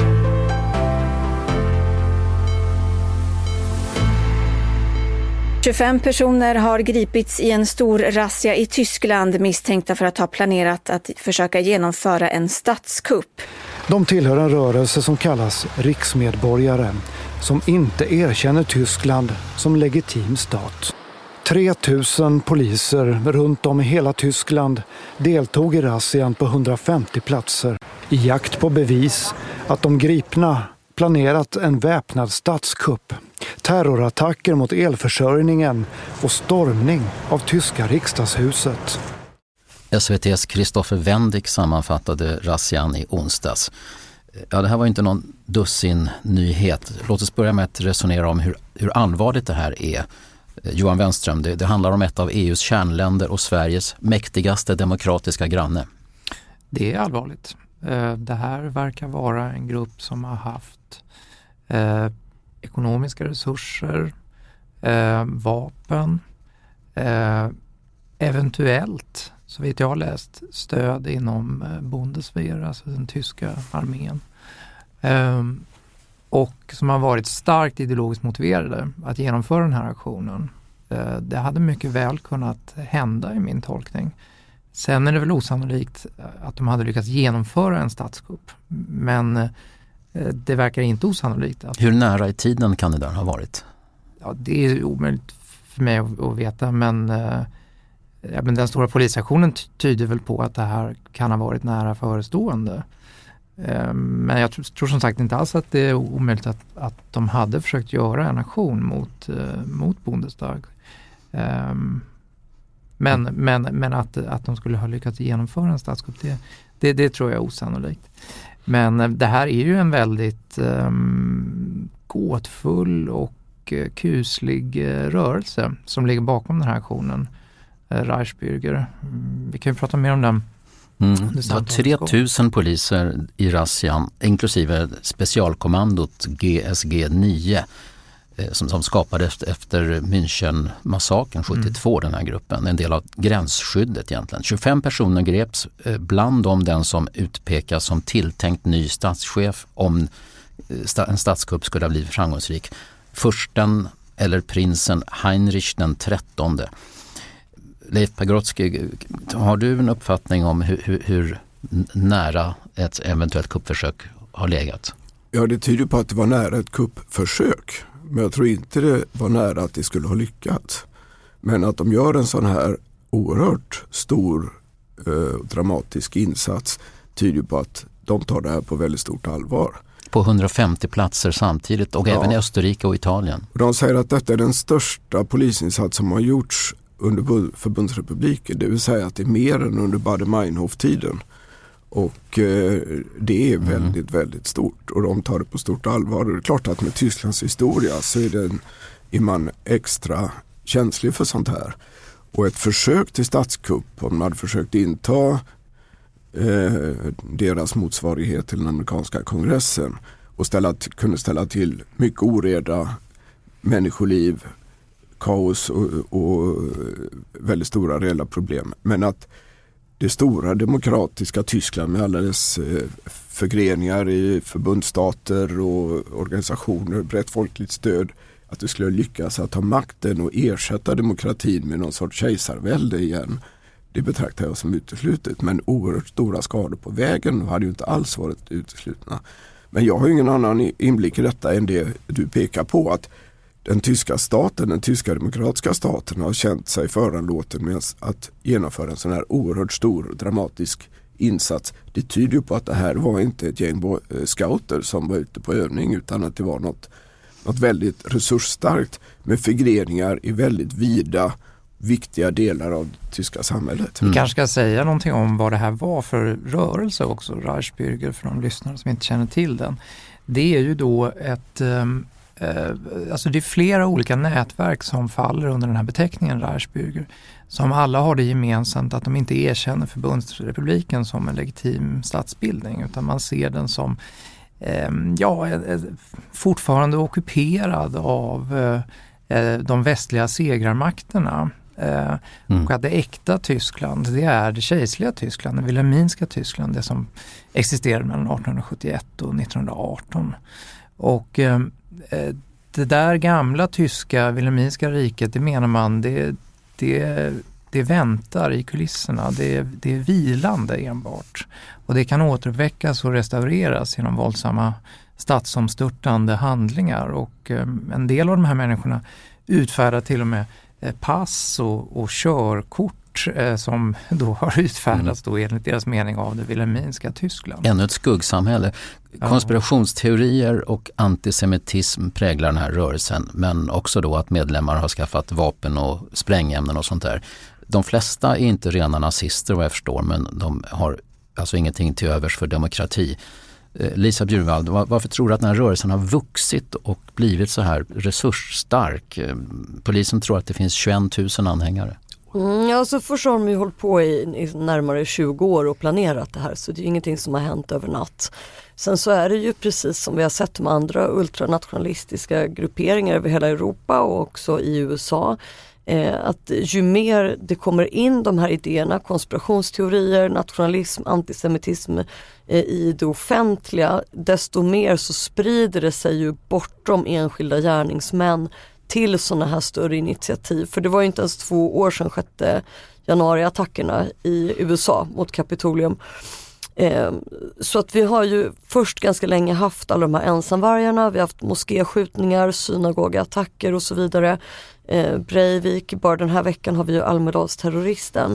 — 25 personer har gripits i en stor razzia i Tyskland misstänkta för att ha planerat att försöka genomföra en statskupp. De tillhör en rörelse som kallas riksmedborgare, som inte erkänner Tyskland som legitim stat. 3000 poliser runt om i hela Tyskland deltog i razzian på 150 platser i jakt på bevis att de gripna planerat en väpnad statskupp, terrorattacker mot elförsörjningen och stormning av tyska riksdagshuset. SVT:s Kristoffer Wendig sammanfattade razzian i onsdags. Ja, det här var inte någon dussin nyhet. Låt oss börja med att resonera om hur allvarligt det här är. Johan Wenström, det handlar om ett av EUs kärnländer och Sveriges mäktigaste demokratiska granne. Det är allvarligt. Det här verkar vara en grupp som har haft ekonomiska resurser, vapen, eventuellt, så vitt jag har läst, stöd inom Bundeswehr, alltså den tyska armén. Och som har varit starkt ideologiskt motiverade att genomföra den här aktionen. Det hade mycket väl kunnat hända i min tolkning. Sen är det väl osannolikt att de hade lyckats genomföra en statskupp. Men det verkar inte osannolikt. Hur nära i tiden kan det där ha varit? Ja, det är omöjligt för mig att veta, men men den stora polisaktionen tyder väl på att det här kan ha varit nära förestående. Men jag tror som sagt inte alls att det är omöjligt att de hade försökt göra en aktion mot Bundestag. Men att de skulle ha lyckats genomföra en statskupp, det tror jag är osannolikt. Men det här är ju en väldigt gåtfull och kuslig rörelse som ligger bakom den här aktionen, Reichsbürger. Vi kan ju prata mer om den. Det var 3000 poliser i razzian, inklusive specialkommandot GSG 9 som skapades efter München-massakern 72, den här gruppen. En del av gränsskyddet egentligen. 25 personer greps, bland dem den som utpekas som tilltänkt ny statschef om en statskupp skulle ha blivit framgångsrik. Fursten eller prinsen Heinrich den 13. Leif Pagrotsky, har du en uppfattning om hur nära ett eventuellt kuppförsök har legat? Ja, det tyder på att det var nära ett kuppförsök. Men jag tror inte det var nära att det skulle ha lyckats. Men att de gör en sån här oerhört stor dramatisk insats tyder på att de tar det här på väldigt stort allvar. På 150 platser samtidigt och även i Österrike och Italien. Och de säger att detta är den största polisinsats som har gjorts under Förbundsrepubliken. Det vill säga att det är mer än under Baader-Meinhof-tiden. Och det är väldigt, väldigt stort. Och de tar det på stort allvar. Och det är klart att med Tysklands historia så är man extra känslig för sånt här. Och ett försök till statskupp, om man hade försökt inta deras motsvarighet till den amerikanska kongressen och kunde ställa till mycket oreda, människoliv, kaos och väldigt stora reella problem. Men att det stora demokratiska Tyskland med alla dess förgreningar i förbundsstater och organisationer, brett folkligt stöd, att det skulle lyckas att ta makten och ersätta demokratin med någon sorts kejsarvälde igen, det betraktar jag som uteslutet. Men oerhört stora skador på vägen hade ju inte alls varit uteslutna. Men jag har ju ingen annan inblick i detta än det du pekar på, att den tyska staten, den tyska demokratiska staten har känt sig föranlåten med att genomföra en sån här oerhört stor dramatisk insats. Det tyder ju på att det här var inte ett gäng scouter som var ute på övning, utan att det var något väldigt resursstarkt med förgreningar i väldigt vida, viktiga delar av det tyska samhället. Vi kanske ska säga någonting om vad det här var för rörelse också, Reichsbürger, för de lyssnare som inte känner till den. Det är ju då alltså det är flera olika nätverk som faller under den här beteckningen Reichsbürger, som alla har det gemensamt att de inte erkänner Förbundsrepubliken som en legitim statsbildning, utan man ser den som fortfarande ockuperad av de västliga segrarmakterna. Och att det äkta Tyskland, det är det kejserliga Tyskland, det wilhelminska Tyskland, det som existerade mellan 1871 och 1918. Och det där gamla tyska wilhelminska riket, det menar man, det väntar i kulisserna, det är vilande enbart. Och det kan återuppväckas och restaureras genom våldsamma statsomstörtande handlingar. Och en del av de här människorna utfärdar till och med pass och körkort som då har utfärdats då enligt deras mening av det wilhelminska Tyskland. Ännu ett skuggsamhälle. Konspirationsteorier och antisemitism präglar den här rörelsen, men också då att medlemmar har skaffat vapen och sprängämnen och sånt där. De flesta är inte rena nazister vad jag förstår, men de har alltså ingenting till övers för demokrati. Lisa Bjurwald, varför tror du att den här rörelsen har vuxit och blivit så här resursstark? Polisen tror att det finns 21 000 anhängare. Alltså först har de ju hållit på i närmare 20 år och planerat det här, så det är ju ingenting som har hänt över natt. Sen så är det ju precis som vi har sett med andra ultranationalistiska grupperingar över hela Europa och också i USA, att ju mer det kommer in de här idéerna, konspirationsteorier, nationalism, antisemitism i det offentliga, desto mer så sprider det sig ju bortom enskilda gärningsmän till sådana här större initiativ. För det var ju inte ens 2 år sedan 6 januari-attackerna i USA mot Kapitolium. Så att vi har ju först ganska länge haft alla de här ensamvargarna, vi har haft moskéskjutningar, synagogaattacker och så vidare. Breivik, bara den här veckan har vi ju Almedalsterroristen.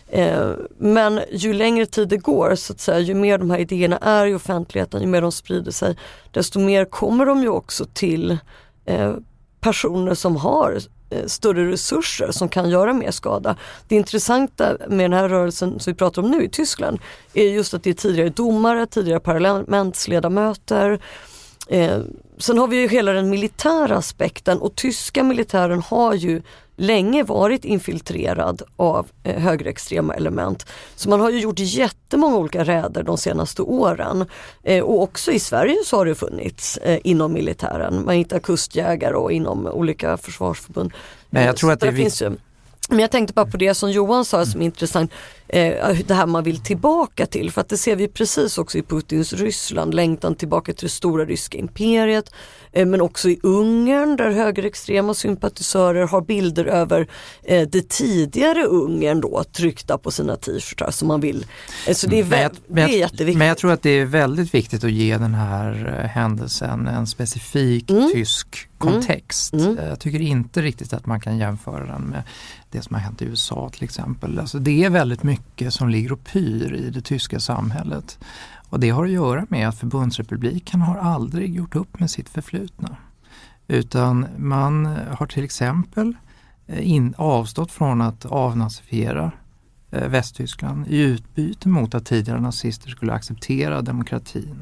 Men ju längre tid det går, så att säga, ju mer de här idéerna är i offentligheten, ju mer de sprider sig, desto mer kommer de ju också till personer som har större resurser som kan göra mer skada. Det intressanta med den här rörelsen som vi pratar om nu i Tyskland är just att det är tidigare domare, tidigare parlamentsledamöter. Sen har vi ju hela den militära aspekten, och tyska militären har ju länge varit infiltrerad av högerextrema element. Så man har ju gjort jättemånga olika räder de senaste åren. Och också i Sverige så har det funnits inom militären. Man hittar kustjägare och inom olika försvarsförbund. Men jag tror att det finns ju. Men jag tänkte bara på det som Johan sa som är intressant, det här man vill tillbaka till, för att det ser vi precis också i Putins Ryssland, längtan tillbaka till det stora ryska imperiet, men också i Ungern där högerextrema sympatisörer har bilder över det tidigare Ungern då tryckta på sina t-shirtar som man vill. Så det är, det är jätteviktigt. Men jag tror att det är väldigt viktigt att ge den här händelsen en specifik tysk kontext. Jag tycker inte riktigt att man kan jämföra den med det som har hänt i USA till exempel. Alltså det är väldigt mycket som ligger och pyr i det tyska samhället. Och det har att göra med att förbundsrepubliken har aldrig gjort upp med sitt förflutna. Utan man har till exempel avstått från att avnazifiera Västtyskland i utbyte mot att tidigare nazister skulle acceptera demokratin.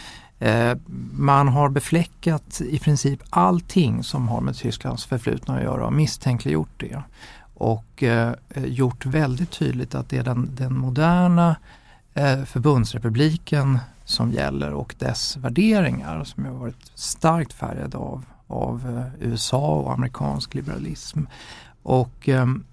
Man har befläckat i princip allting som har med Tysklands förflutna att göra och misstänkliggjort det. Och gjort väldigt tydligt att det är den moderna förbundsrepubliken som gäller och dess värderingar som har varit starkt färgade av USA och amerikansk liberalism. Och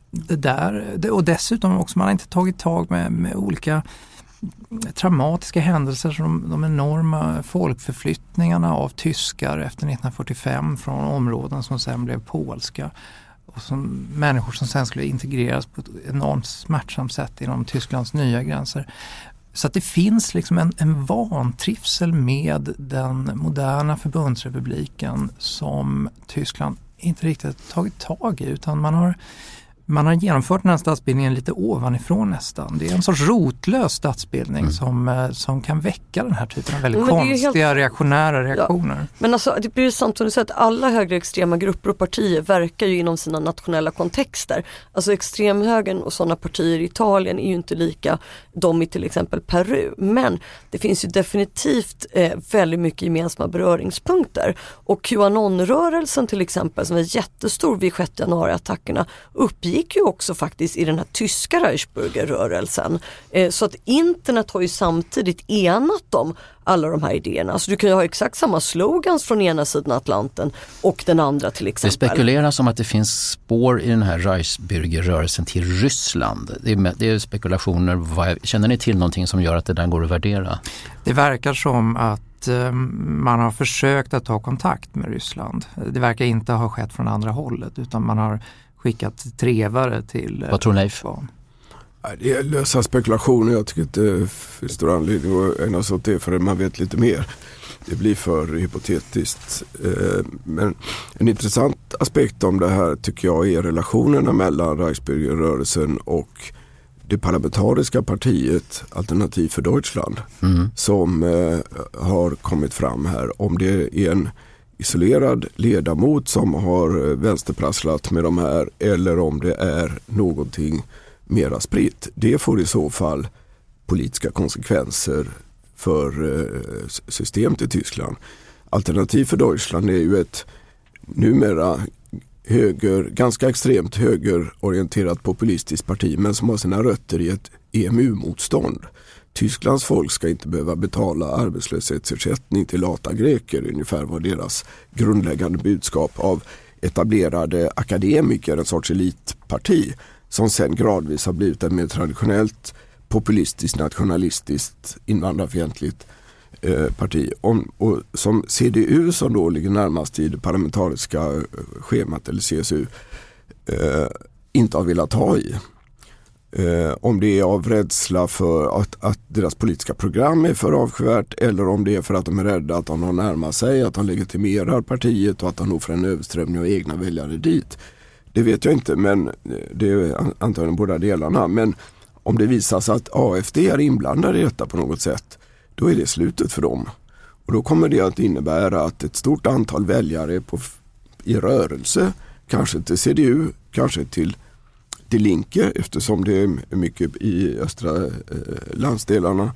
och dessutom också man har inte tagit tag med olika traumatiska händelser som de enorma folkförflyttningarna av tyskar efter 1945 från områden som sen blev polska. Och som människor som sen skulle integreras på ett enormt smärtsamt sätt inom Tysklands nya gränser. Så att det finns liksom en vantrivsel med den moderna förbundsrepubliken som Tyskland inte riktigt tagit tag i, utan man har genomfört den här statsbildningen lite ovanifrån nästan. Det är en sorts rotlös statsbildning som kan väcka den här typen av väldigt konstiga reaktionära reaktioner. Ja. Men alltså, det blir ju sant som du säger att alla högerextrema grupper och partier verkar ju inom sina nationella kontexter. Alltså extremhögern och sådana partier i Italien är ju inte lika de i till exempel Peru. Men det finns ju definitivt väldigt mycket gemensamma beröringspunkter. Och QAnon-rörelsen till exempel som är jättestor vid 6 januari-attackerna uppgick ju också faktiskt i den här tyska Reichsbürgerrörelsen. Så att internet har ju samtidigt enat om alla de här idéerna. Så du kan ju ha exakt samma slogans från ena sidan Atlanten och den andra till exempel. Det spekuleras om att det finns spår i den här Reichsbürgerrörelsen till Ryssland. Det är spekulationer. Känner ni till någonting som gör att det där går att värdera? Det verkar som att man har försökt att ta kontakt med Ryssland. Det verkar inte ha skett från andra hållet utan man har skickat trevare till... Vad tror Leif? Det är lösa spekulationer. Jag tycker inte det finns stor anledning att ägna sig åt det förrän man vet lite mer. Det blir för hypotetiskt. Men en intressant aspekt om det här tycker jag är relationerna mellan Reichsbürgerrörelsen och det parlamentariska partiet Alternativ för Deutschland som har kommit fram här. Om det är en isolerad ledamot som har vänsterprasslat med de här eller om det är någonting mera spritt. Det får i så fall politiska konsekvenser för systemet i Tyskland. Alternativ för Deutschland är ju ett numera ganska extremt högerorienterat populistiskt parti men som har sina rötter i ett EMU-motstånd. Tysklands folk ska inte behöva betala arbetslöshetsersättning till lata greker, ungefär var deras grundläggande budskap av etablerade akademiker, en sorts elitparti som sen gradvis har blivit ett mer traditionellt populistiskt, nationalistiskt, invandrarfientligt parti. Och som CDU som då ligger närmast i det parlamentariska schemat eller CSU inte har velat ha i. Om det är av rädsla för att deras politiska program är för avskyvärt eller om det är för att de är rädda att de närmar sig, att de legitimerar partiet och att de nog får en överströmning av egna väljare dit. Det vet jag inte, men det är antagligen båda delarna. Men om det visar sig att AFD är inblandade i detta på något sätt, då är det slutet för dem. Och då kommer det att innebära att ett stort antal väljare är i rörelse, kanske till CDU, kanske till Linke, eftersom det är mycket i östra landsdelarna.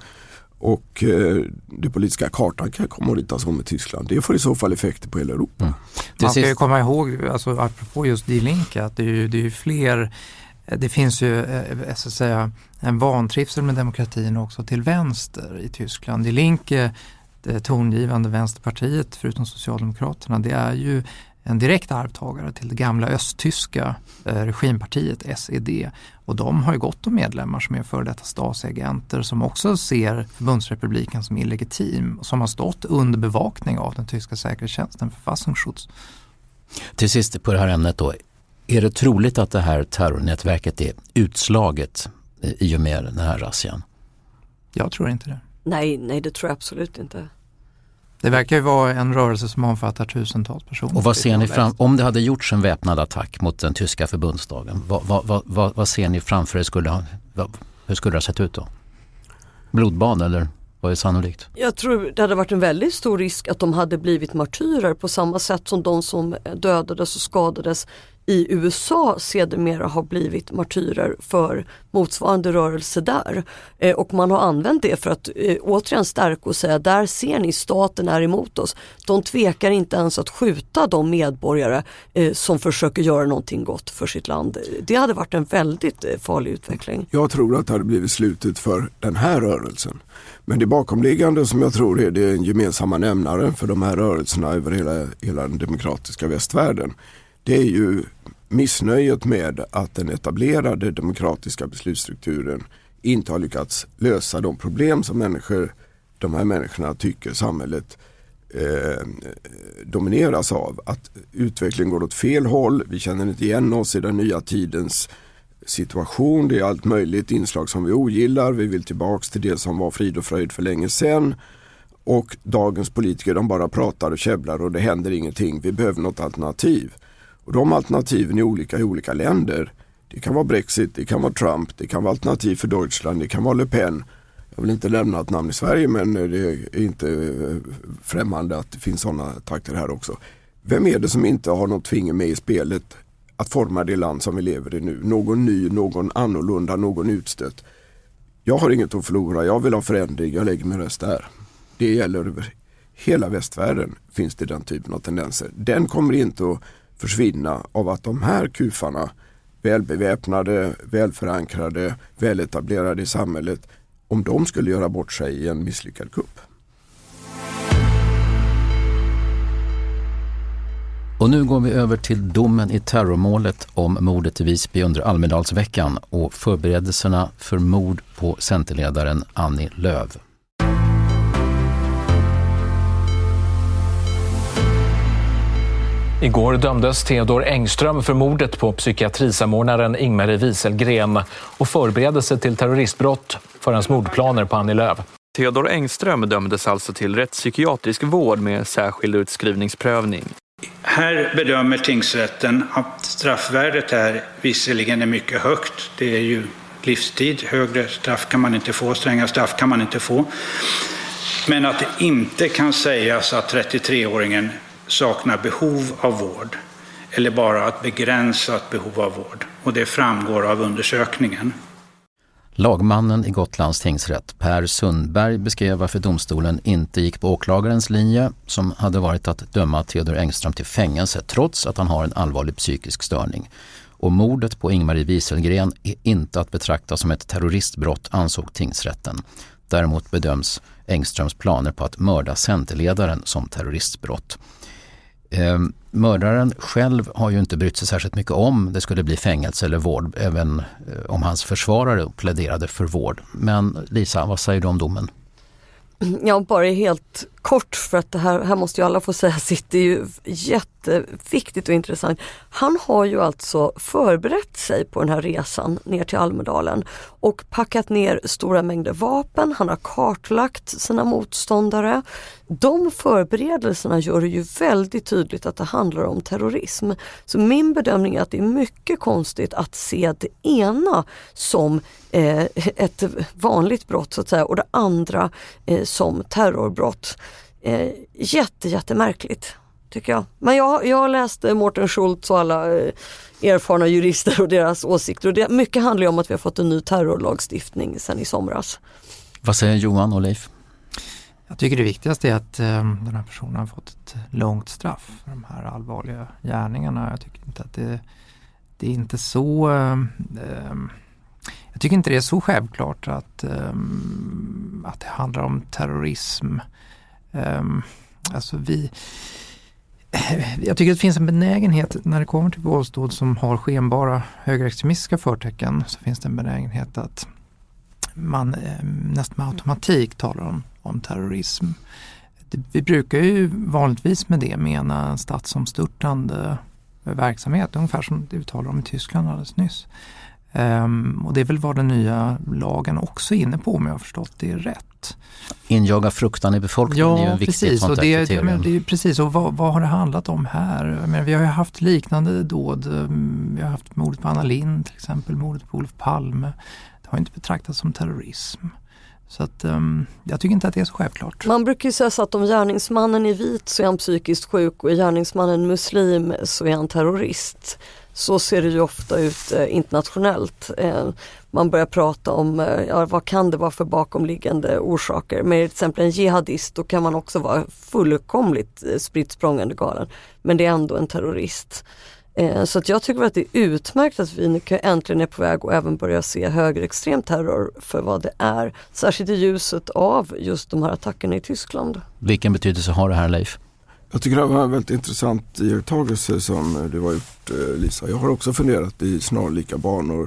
Och det politiska kartan kan komma att ritas om med Tyskland. Det får i så fall effekter på hela Europa. Man ska ju komma ihåg, alltså, apropå just Die Linke, att det är ju fler. Det finns ju så att säga, en vantrivsel med demokratin också till vänster i Tyskland. Die Linke, det tongivande vänsterpartiet förutom Socialdemokraterna, det är ju en direkt arvtagare till det gamla östtyska regimpartiet SED. Och de har ju gott om medlemmar som är före detta Stasi-agenter som också ser förbundsrepubliken som illegitim och som har stått under bevakning av den tyska säkerhetstjänsten Verfassungsschutz. Till sist på det här ämnet då. Är det troligt att det här terrornätverket är utslaget i och med den här razzian? Jag tror inte det. Nej, det tror jag absolut inte. Det verkar ju vara en rörelse som omfattar tusentals personer. Och vad ser ni om det hade gjorts en väpnad attack mot den tyska förbundsdagen, vad ser ni framför er hur skulle det ha sett ut då? Blodbad eller vad är sannolikt? Jag tror det hade varit en väldigt stor risk att de hade blivit martyrer på samma sätt som de som dödades och skadades i USA sedermera har blivit martyrer för motsvarande rörelse där. Och man har använt det för att återigen stärka och säga, där ser ni, staten är emot oss. De tvekar inte ens att skjuta de medborgare som försöker göra någonting gott för sitt land. Det hade varit en väldigt farlig utveckling. Jag tror att det hade blivit slutet för den här rörelsen. Men det bakomliggande som jag tror är det gemensamma nämnaren för de här rörelserna över hela den demokratiska västvärlden, det är ju missnöjet med att den etablerade demokratiska beslutsstrukturen inte har lyckats lösa de problem som de här människorna tycker samhället domineras av. Att utvecklingen går åt fel håll, vi känner inte igen oss i den nya tidens situation, det är allt möjligt inslag som vi ogillar, vi vill tillbaks till det som var frid och fröjd för länge sedan. Och dagens politiker, de bara pratar och käbblar och det händer ingenting, vi behöver något alternativ. Och de alternativen är olika i olika länder. Det kan vara Brexit, det kan vara Trump, det kan vara alternativ för Deutschland, det kan vara Le Pen. Jag vill inte lämna ett namn i Sverige, men det är inte främmande att det finns sådana takter här också. Vem är det som inte har något finger med i spelet att forma det land som vi lever i nu? Någon ny, någon annorlunda, någon utstött. Jag har inget att förlora, jag vill ha förändring, jag lägger min röst där. Det gäller över hela västvärlden, finns det den typen av tendenser. Den kommer inte att försvinna av att de här kufarna, välbeväpnade, välförankrade, väletablerade i samhället, om de skulle göra bort sig i en misslyckad kupp. Och nu går vi över till domen i terrormålet om mordet i Visby under Almedalsveckan och förberedelserna för mord på centerledaren Annie Lööf. Igår dömdes Theodor Engström för mordet på psykiatrisamordnaren Ingmarie Wieselgren och förberedelse till terroristbrott för hans mordplaner på Annie Lööf. Theodor Engström dömdes alltså till rättspsykiatrisk vård med särskild utskrivningsprövning. Här bedömer tingsrätten att straffvärdet här visserligen är mycket högt. Det är ju livstid, högre straff kan man inte få, stränga straff kan man inte få. Men att det inte kan sägas att 33-åringen saknar behov av vård eller bara ett begränsat behov av vård. Och det framgår av undersökningen. Lagmannen i Gotlands tingsrätt, Per Sundberg, beskrev varför domstolen inte gick på åklagarens linje som hade varit att döma Theodor Engström till fängelse trots att han har en allvarlig psykisk störning. Och mordet på Ingmarie Wieselgren är inte att betrakta som ett terroristbrott, ansåg tingsrätten. Däremot bedöms Engströms planer på att mörda centerledaren som terroristbrott. Mördaren själv har ju inte brytt sig särskilt mycket om det skulle bli fängelse eller vård, även om hans försvarare pläderade för vård. Men Lisa, vad säger du om domen? Ja, bara helt kort, för att det här måste ju alla få säga sitt, det är ju jätteviktigt och intressant. Han har ju alltså förberett sig på den här resan ner till Almedalen och packat ner stora mängder vapen. Han har kartlagt sina motståndare. De förberedelserna gör det ju väldigt tydligt att det handlar om terrorism. Så min bedömning är att det är mycket konstigt att se det ena som ett vanligt brott så att säga, och det andra som terrorbrott. Jättemärkligt tycker jag. Men jag läste Mårten Schultz och alla erfarna jurister och deras åsikter, och mycket handlar ju om att vi har fått en ny terrorlagstiftning sedan i somras. Vad säger Johan och Leif? Jag tycker det viktigaste är att den här personen har fått ett långt straff för de här allvarliga gärningarna. Jag tycker inte att det är inte så... Jag tycker inte det är så självklart att det handlar om terrorism. Jag tycker att det finns en benägenhet när det kommer till våldsdåd som har skenbara högerextremistiska förtecken, så finns det en benägenhet att man nästan med automatik talar om terrorism. Vi brukar ju vanligtvis med det mena en statsomstörtande verksamhet, ungefär som det vi talar om i Tyskland alldeles nyss. Och det är väl vad den nya lagen också är inne på, om jag har förstått det är rätt. Injaga fruktan i befolkningen är ju en viktig sånt kriterium. Det är precis, och vad har det handlat om här? Men vi har ju haft liknande dåd. Vi har haft mordet på Anna Lindh till exempel, mordet på Olof Palme. Det har inte betraktats som terrorism. Så att jag tycker inte att det är så självklart. Man brukar ju säga så att om gärningsmannen är vit så är han psykiskt sjuk, och är gärningsmannen muslim så är han terrorist. Så ser det ju ofta ut internationellt. Man börjar prata om vad kan det vara för bakomliggande orsaker. Med till exempel en jihadist, då kan man också vara fullkomligt spritt språngande galen. Men det är ändå en terrorist. Så att jag tycker att det är utmärkt att vi nu äntligen är på väg och även börja se högerextrem terror för vad det är. Särskilt i ljuset av just de här attackerna i Tyskland. Vilken betydelse har det här, Leif? Jag tycker det var en väldigt intressant iakttagelse som du har gjort, Lisa. Jag har också funderat i snarlika banor.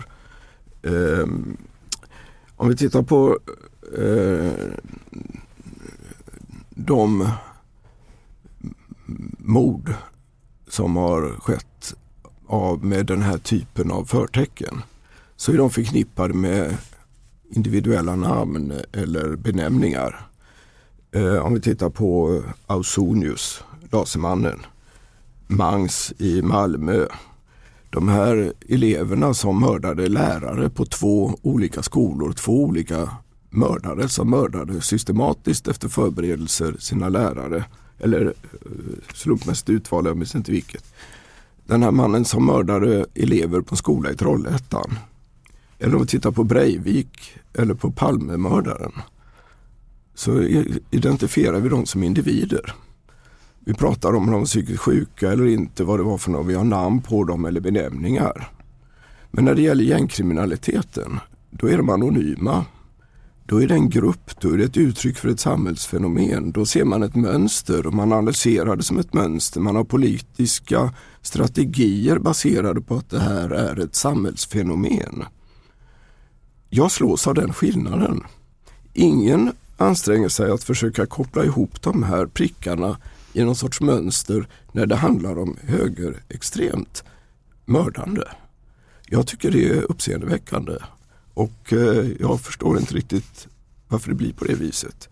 Om vi tittar på de mord som har skett med den här typen av förtecken, så är de förknippade med individuella namn eller benämningar. Om vi tittar på Ausonius, Lasermannen, Mangs i Malmö. De här eleverna som mördade lärare på 2 olika skolor, 2 olika mördare som mördade systematiskt efter förberedelser sina lärare, eller slumpmässigt utvalda, jag minns inte vilket. Den här mannen som mördade elever på en skola i Trollhättan. Eller om vi tittar på Breivik eller på Palmemördaren, så identifierar vi dem som individer. Vi pratar om de psykiskt sjuka eller inte, vad det var för något. Vi har namn på dem eller benämningar. Men när det gäller gängkriminaliteten, då är de anonyma. Då är det en grupp, då är det ett uttryck för ett samhällsfenomen. Då ser man ett mönster och man analyserar det som ett mönster. Man har politiska strategier baserade på att det här är ett samhällsfenomen. Jag slås av den skillnaden. Ingen anstränger sig att försöka koppla ihop de här prickarna i någon sorts mönster när det handlar om högerextremt mördande. Jag tycker det är uppseendeväckande. Och jag förstår inte riktigt varför det blir på det viset.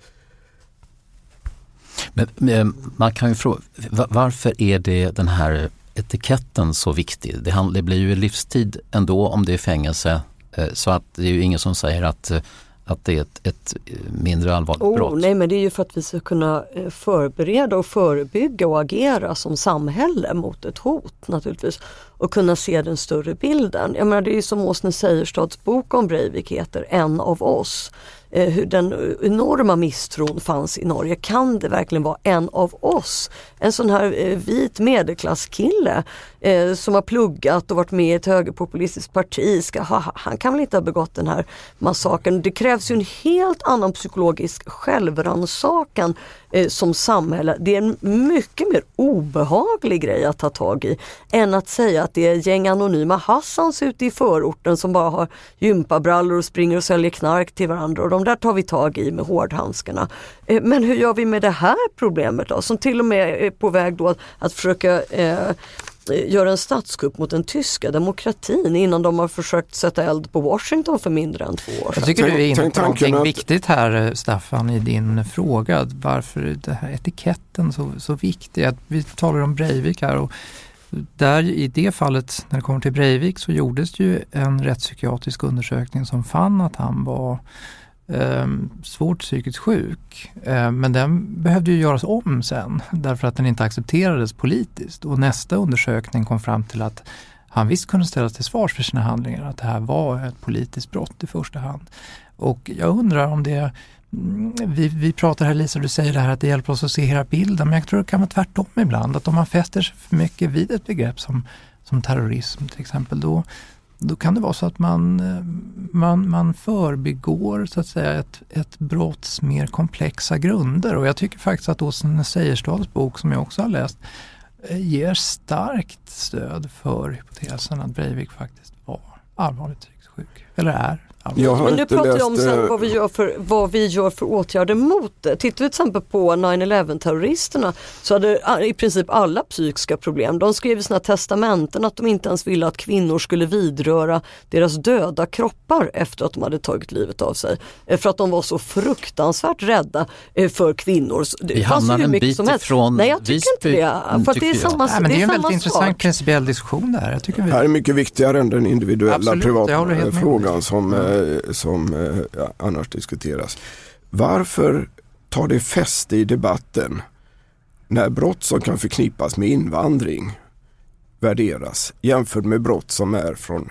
Men man kan ju fråga, varför är det den här etiketten så viktig? Det blir ju livstid ändå om det är fängelse, så att det är ju ingen som säger att det är ett mindre allvarligt brott. Nej, men det är ju för att vi ska kunna förbereda och förebygga och agera som samhälle mot ett hot naturligtvis. Och kunna se den större bilden. Jag menar, det är ju som Åsne Seierstads bok om Breivik heter, En av oss. Hur den enorma misstron fanns i Norge. Kan det verkligen vara en av oss? En sån här vit medelklasskille som har pluggat och varit med i ett högerpopulistiskt parti. Han kan väl inte ha begått den här massakern. Det krävs ju en helt annan psykologisk självrannsakan som samhälle. Det är en mycket mer obehaglig grej att ta tag i än att säga att det är gäng anonyma Hassans ute i förorten som bara har gympabrallor och springer och säljer knark till varandra. Och de där tar vi tag i med hårdhandskarna. Men hur gör vi med det här problemet då? Som till och med är på väg då att försöka göra en statskupp mot den tyska demokratin innan de har försökt sätta eld på Washington för mindre än 2 år sedan. Jag tycker du är inne på någonting viktigt här, Staffan, i din fråga. Varför är det här etiketten så viktig? Att vi talar om Breivik här, och där i det fallet, när det kommer till Breivik, så gjordes ju en rättspsykiatrisk undersökning som fann att han var svårt psykiskt sjuk. Men den behövde ju göras om sen därför att den inte accepterades politiskt. Och nästa undersökning kom fram till att han visst kunde ställas till svars för sina handlingar, att det här var ett politiskt brott i första hand. Och jag undrar om det, vi pratar här, Lisa, du säger det här att det hjälper oss att se hela bilden, men jag tror det kan vara tvärtom ibland, att om man fäster sig för mycket vid ett begrepp som terrorism till exempel, då kan det vara så att man förbigår så att säga ett brotts mer komplexa grunder. Och jag tycker faktiskt att Åsne Seierstads bok, som jag också har läst, ger starkt stöd för hypotesen att Breivik faktiskt var allvarligt psykiskt sjuk. Eller är. Men nu pratar jag om sen vad vi gör för åtgärder mot det. Tittar vi till exempel på 9/11-terroristerna, så hade i princip alla psykiska problem. De skrev i sina testamenten att de inte ens ville att kvinnor skulle vidröra deras döda kroppar efter att de hade tagit livet av sig. För att de var så fruktansvärt rädda för kvinnor. Vi hamnar en bit ifrån. Nej, jag tycker inte det. För det är samma sak. Men det är en väldigt intressant principiell diskussion där. Jag tycker det här är mycket viktigare än den individuella privata frågan som annars diskuteras. Varför tar det fäste i debatten när brott som kan förknippas med invandring värderas jämfört med brott som är från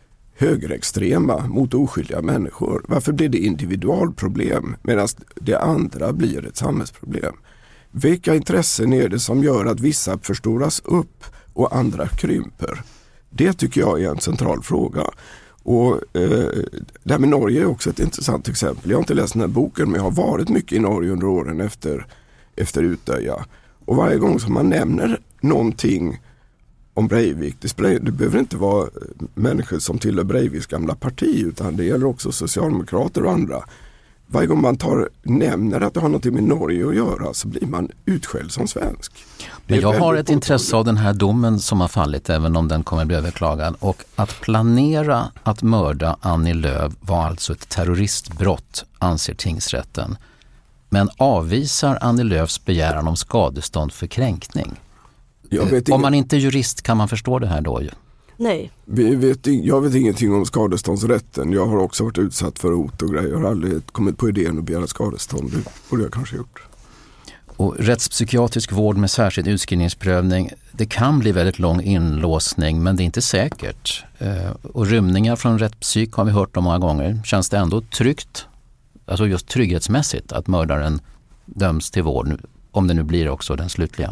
högerextrema mot oskyldiga människor? Varför blir det individualproblem medan det andra blir ett samhällsproblem? Vilka intressen är det som gör att vissa förstoras upp och andra krymper? Det tycker jag är en central fråga. Och det här med Norge är också ett intressant exempel. Jag har inte läst den här boken, men jag har varit mycket i Norge under åren efter Utöja. Och varje gång som man nämner någonting om Breivik, det behöver inte vara människor som tillhör Breiviks gamla parti, utan det gäller också socialdemokrater och andra. Varje gång man nämner att det har något med Norge att göra, så blir man utskälld som svensk. Men jag har ett intresse av den här domen som har fallit, även om den kommer att bli överklagad. Och att planera att mörda Annie Lööf var alltså ett terroristbrott, anser tingsrätten. Men avvisar Annie Lööfs begäran om skadestånd för kränkning. Om man inte är jurist kan man förstå det här då ju. Nej. Jag vet ingenting om skadeståndsrätten. Jag har också varit utsatt för hot och grejer. Jag har aldrig kommit på idén att begära skadestånd. Det borde jag kanske gjort. Och rättspsykiatrisk vård med särskild utskrivningsprövning, det kan bli väldigt lång inlåsning, men det är inte säkert. Och rymningar från rättspsyk har vi hört om många gånger. Känns det ändå tryggt, alltså just trygghetsmässigt, att mördaren döms till vård, om det nu blir också den slutliga?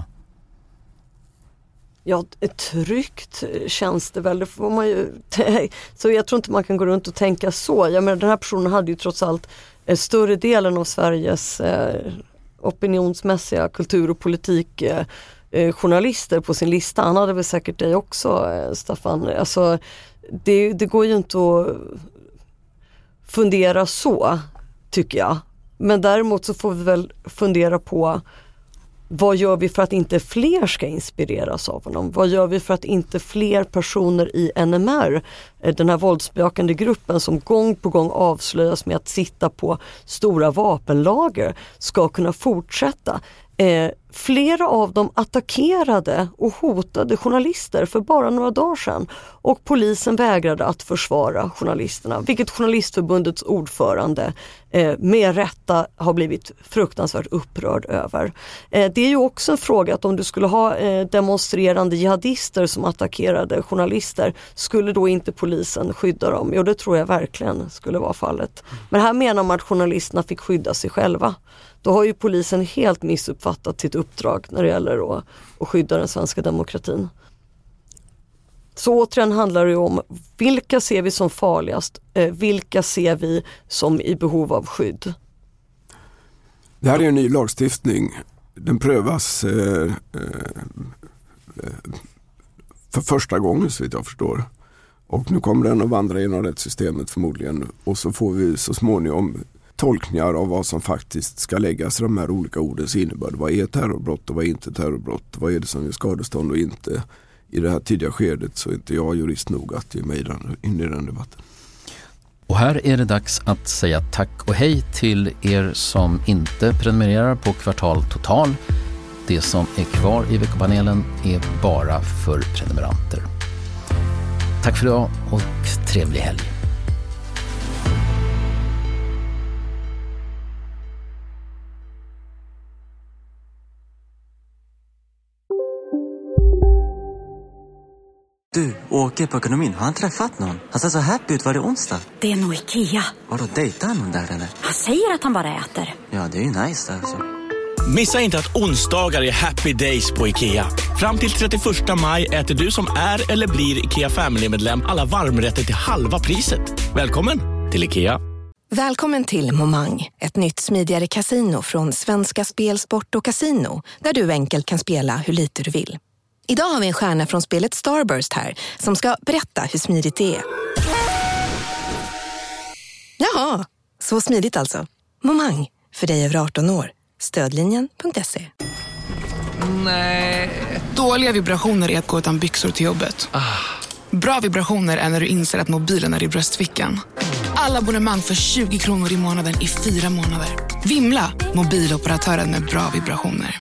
Ja, tryggt känns det väl. Det får man ju, så jag tror inte man kan gå runt och tänka så. Jag menar, den här personen hade ju trots allt större delen av Sveriges opinionsmässiga kultur- och politikjournalister på sin lista. Han hade väl säkert dig också, Staffan. Alltså, det går ju inte att fundera så, tycker jag. Men däremot så får vi väl fundera på: vad gör vi för att inte fler ska inspireras av honom? Vad gör vi för att inte fler personer i NMR, den här våldsbejakande gruppen som gång på gång avslöjas med att sitta på stora vapenlager, ska kunna fortsätta? Flera av dem attackerade och hotade journalister för bara några dagar sedan, och polisen vägrade att försvara journalisterna, vilket Journalistförbundets ordförande med rätta har blivit fruktansvärt upprörd över. Det är ju också en fråga att om du skulle ha demonstrerande jihadister som attackerade journalister, skulle då inte polisen skydda dem? Jo, det tror jag verkligen skulle vara fallet. Men här menar man att journalisterna fick skydda sig själva. Då har ju polisen helt missuppfattat sitt uppdrag när det gäller att skydda den svenska demokratin. Så återigen handlar det om: vilka ser vi som farligast? Vilka ser vi som i behov av skydd? Det här är en ny lagstiftning. Den prövas för första gången, så vitt jag förstår. Och nu kommer den att vandra genom rättssystemet förmodligen. Och så får vi så småningom tolkningar av vad som faktiskt ska läggas i de här olika ordens innebörd. Vad är terrorbrott och vad är inte terrorbrott? Vad är det som är skadestånd och inte? I det här tidiga skedet så är inte jag jurist nog att ge mig in i den debatten. Och här är det dags att säga tack och hej till er som inte prenumererar på Kvartal Total. Det som är kvar i veckopanelen är bara för prenumeranter. Tack för idag och trevlig helg. Du, Åke på ekonomin, har han träffat någon? Han ser så happy ut, var det onsdag? Det är nog Ikea. Har du dejtat någon där eller? Han säger att han bara äter. Ja, det är ju nice där alltså. Missa inte att onsdagar är happy days på Ikea. Fram till 31 maj äter du som är eller blir Ikea Family-medlem alla varmrätter till halva priset. Välkommen till Ikea. Välkommen till Momang, ett nytt smidigare casino från Svenska Spel, Sport och Casino, där du enkelt kan spela hur lite du vill. Idag har vi en stjärna från spelet Starburst här som ska berätta hur smidigt det är. Jaha, så smidigt alltså. Momang, för dig över 18 år. Stödlinjen.se. Nej. Dåliga vibrationer är att gå utan byxor till jobbet. Bra vibrationer är när du inser att mobilen är i bröstfickan. Alla abonnemang för 20 kronor i månaden i 4 månader. Vimla, mobiloperatören med bra vibrationer.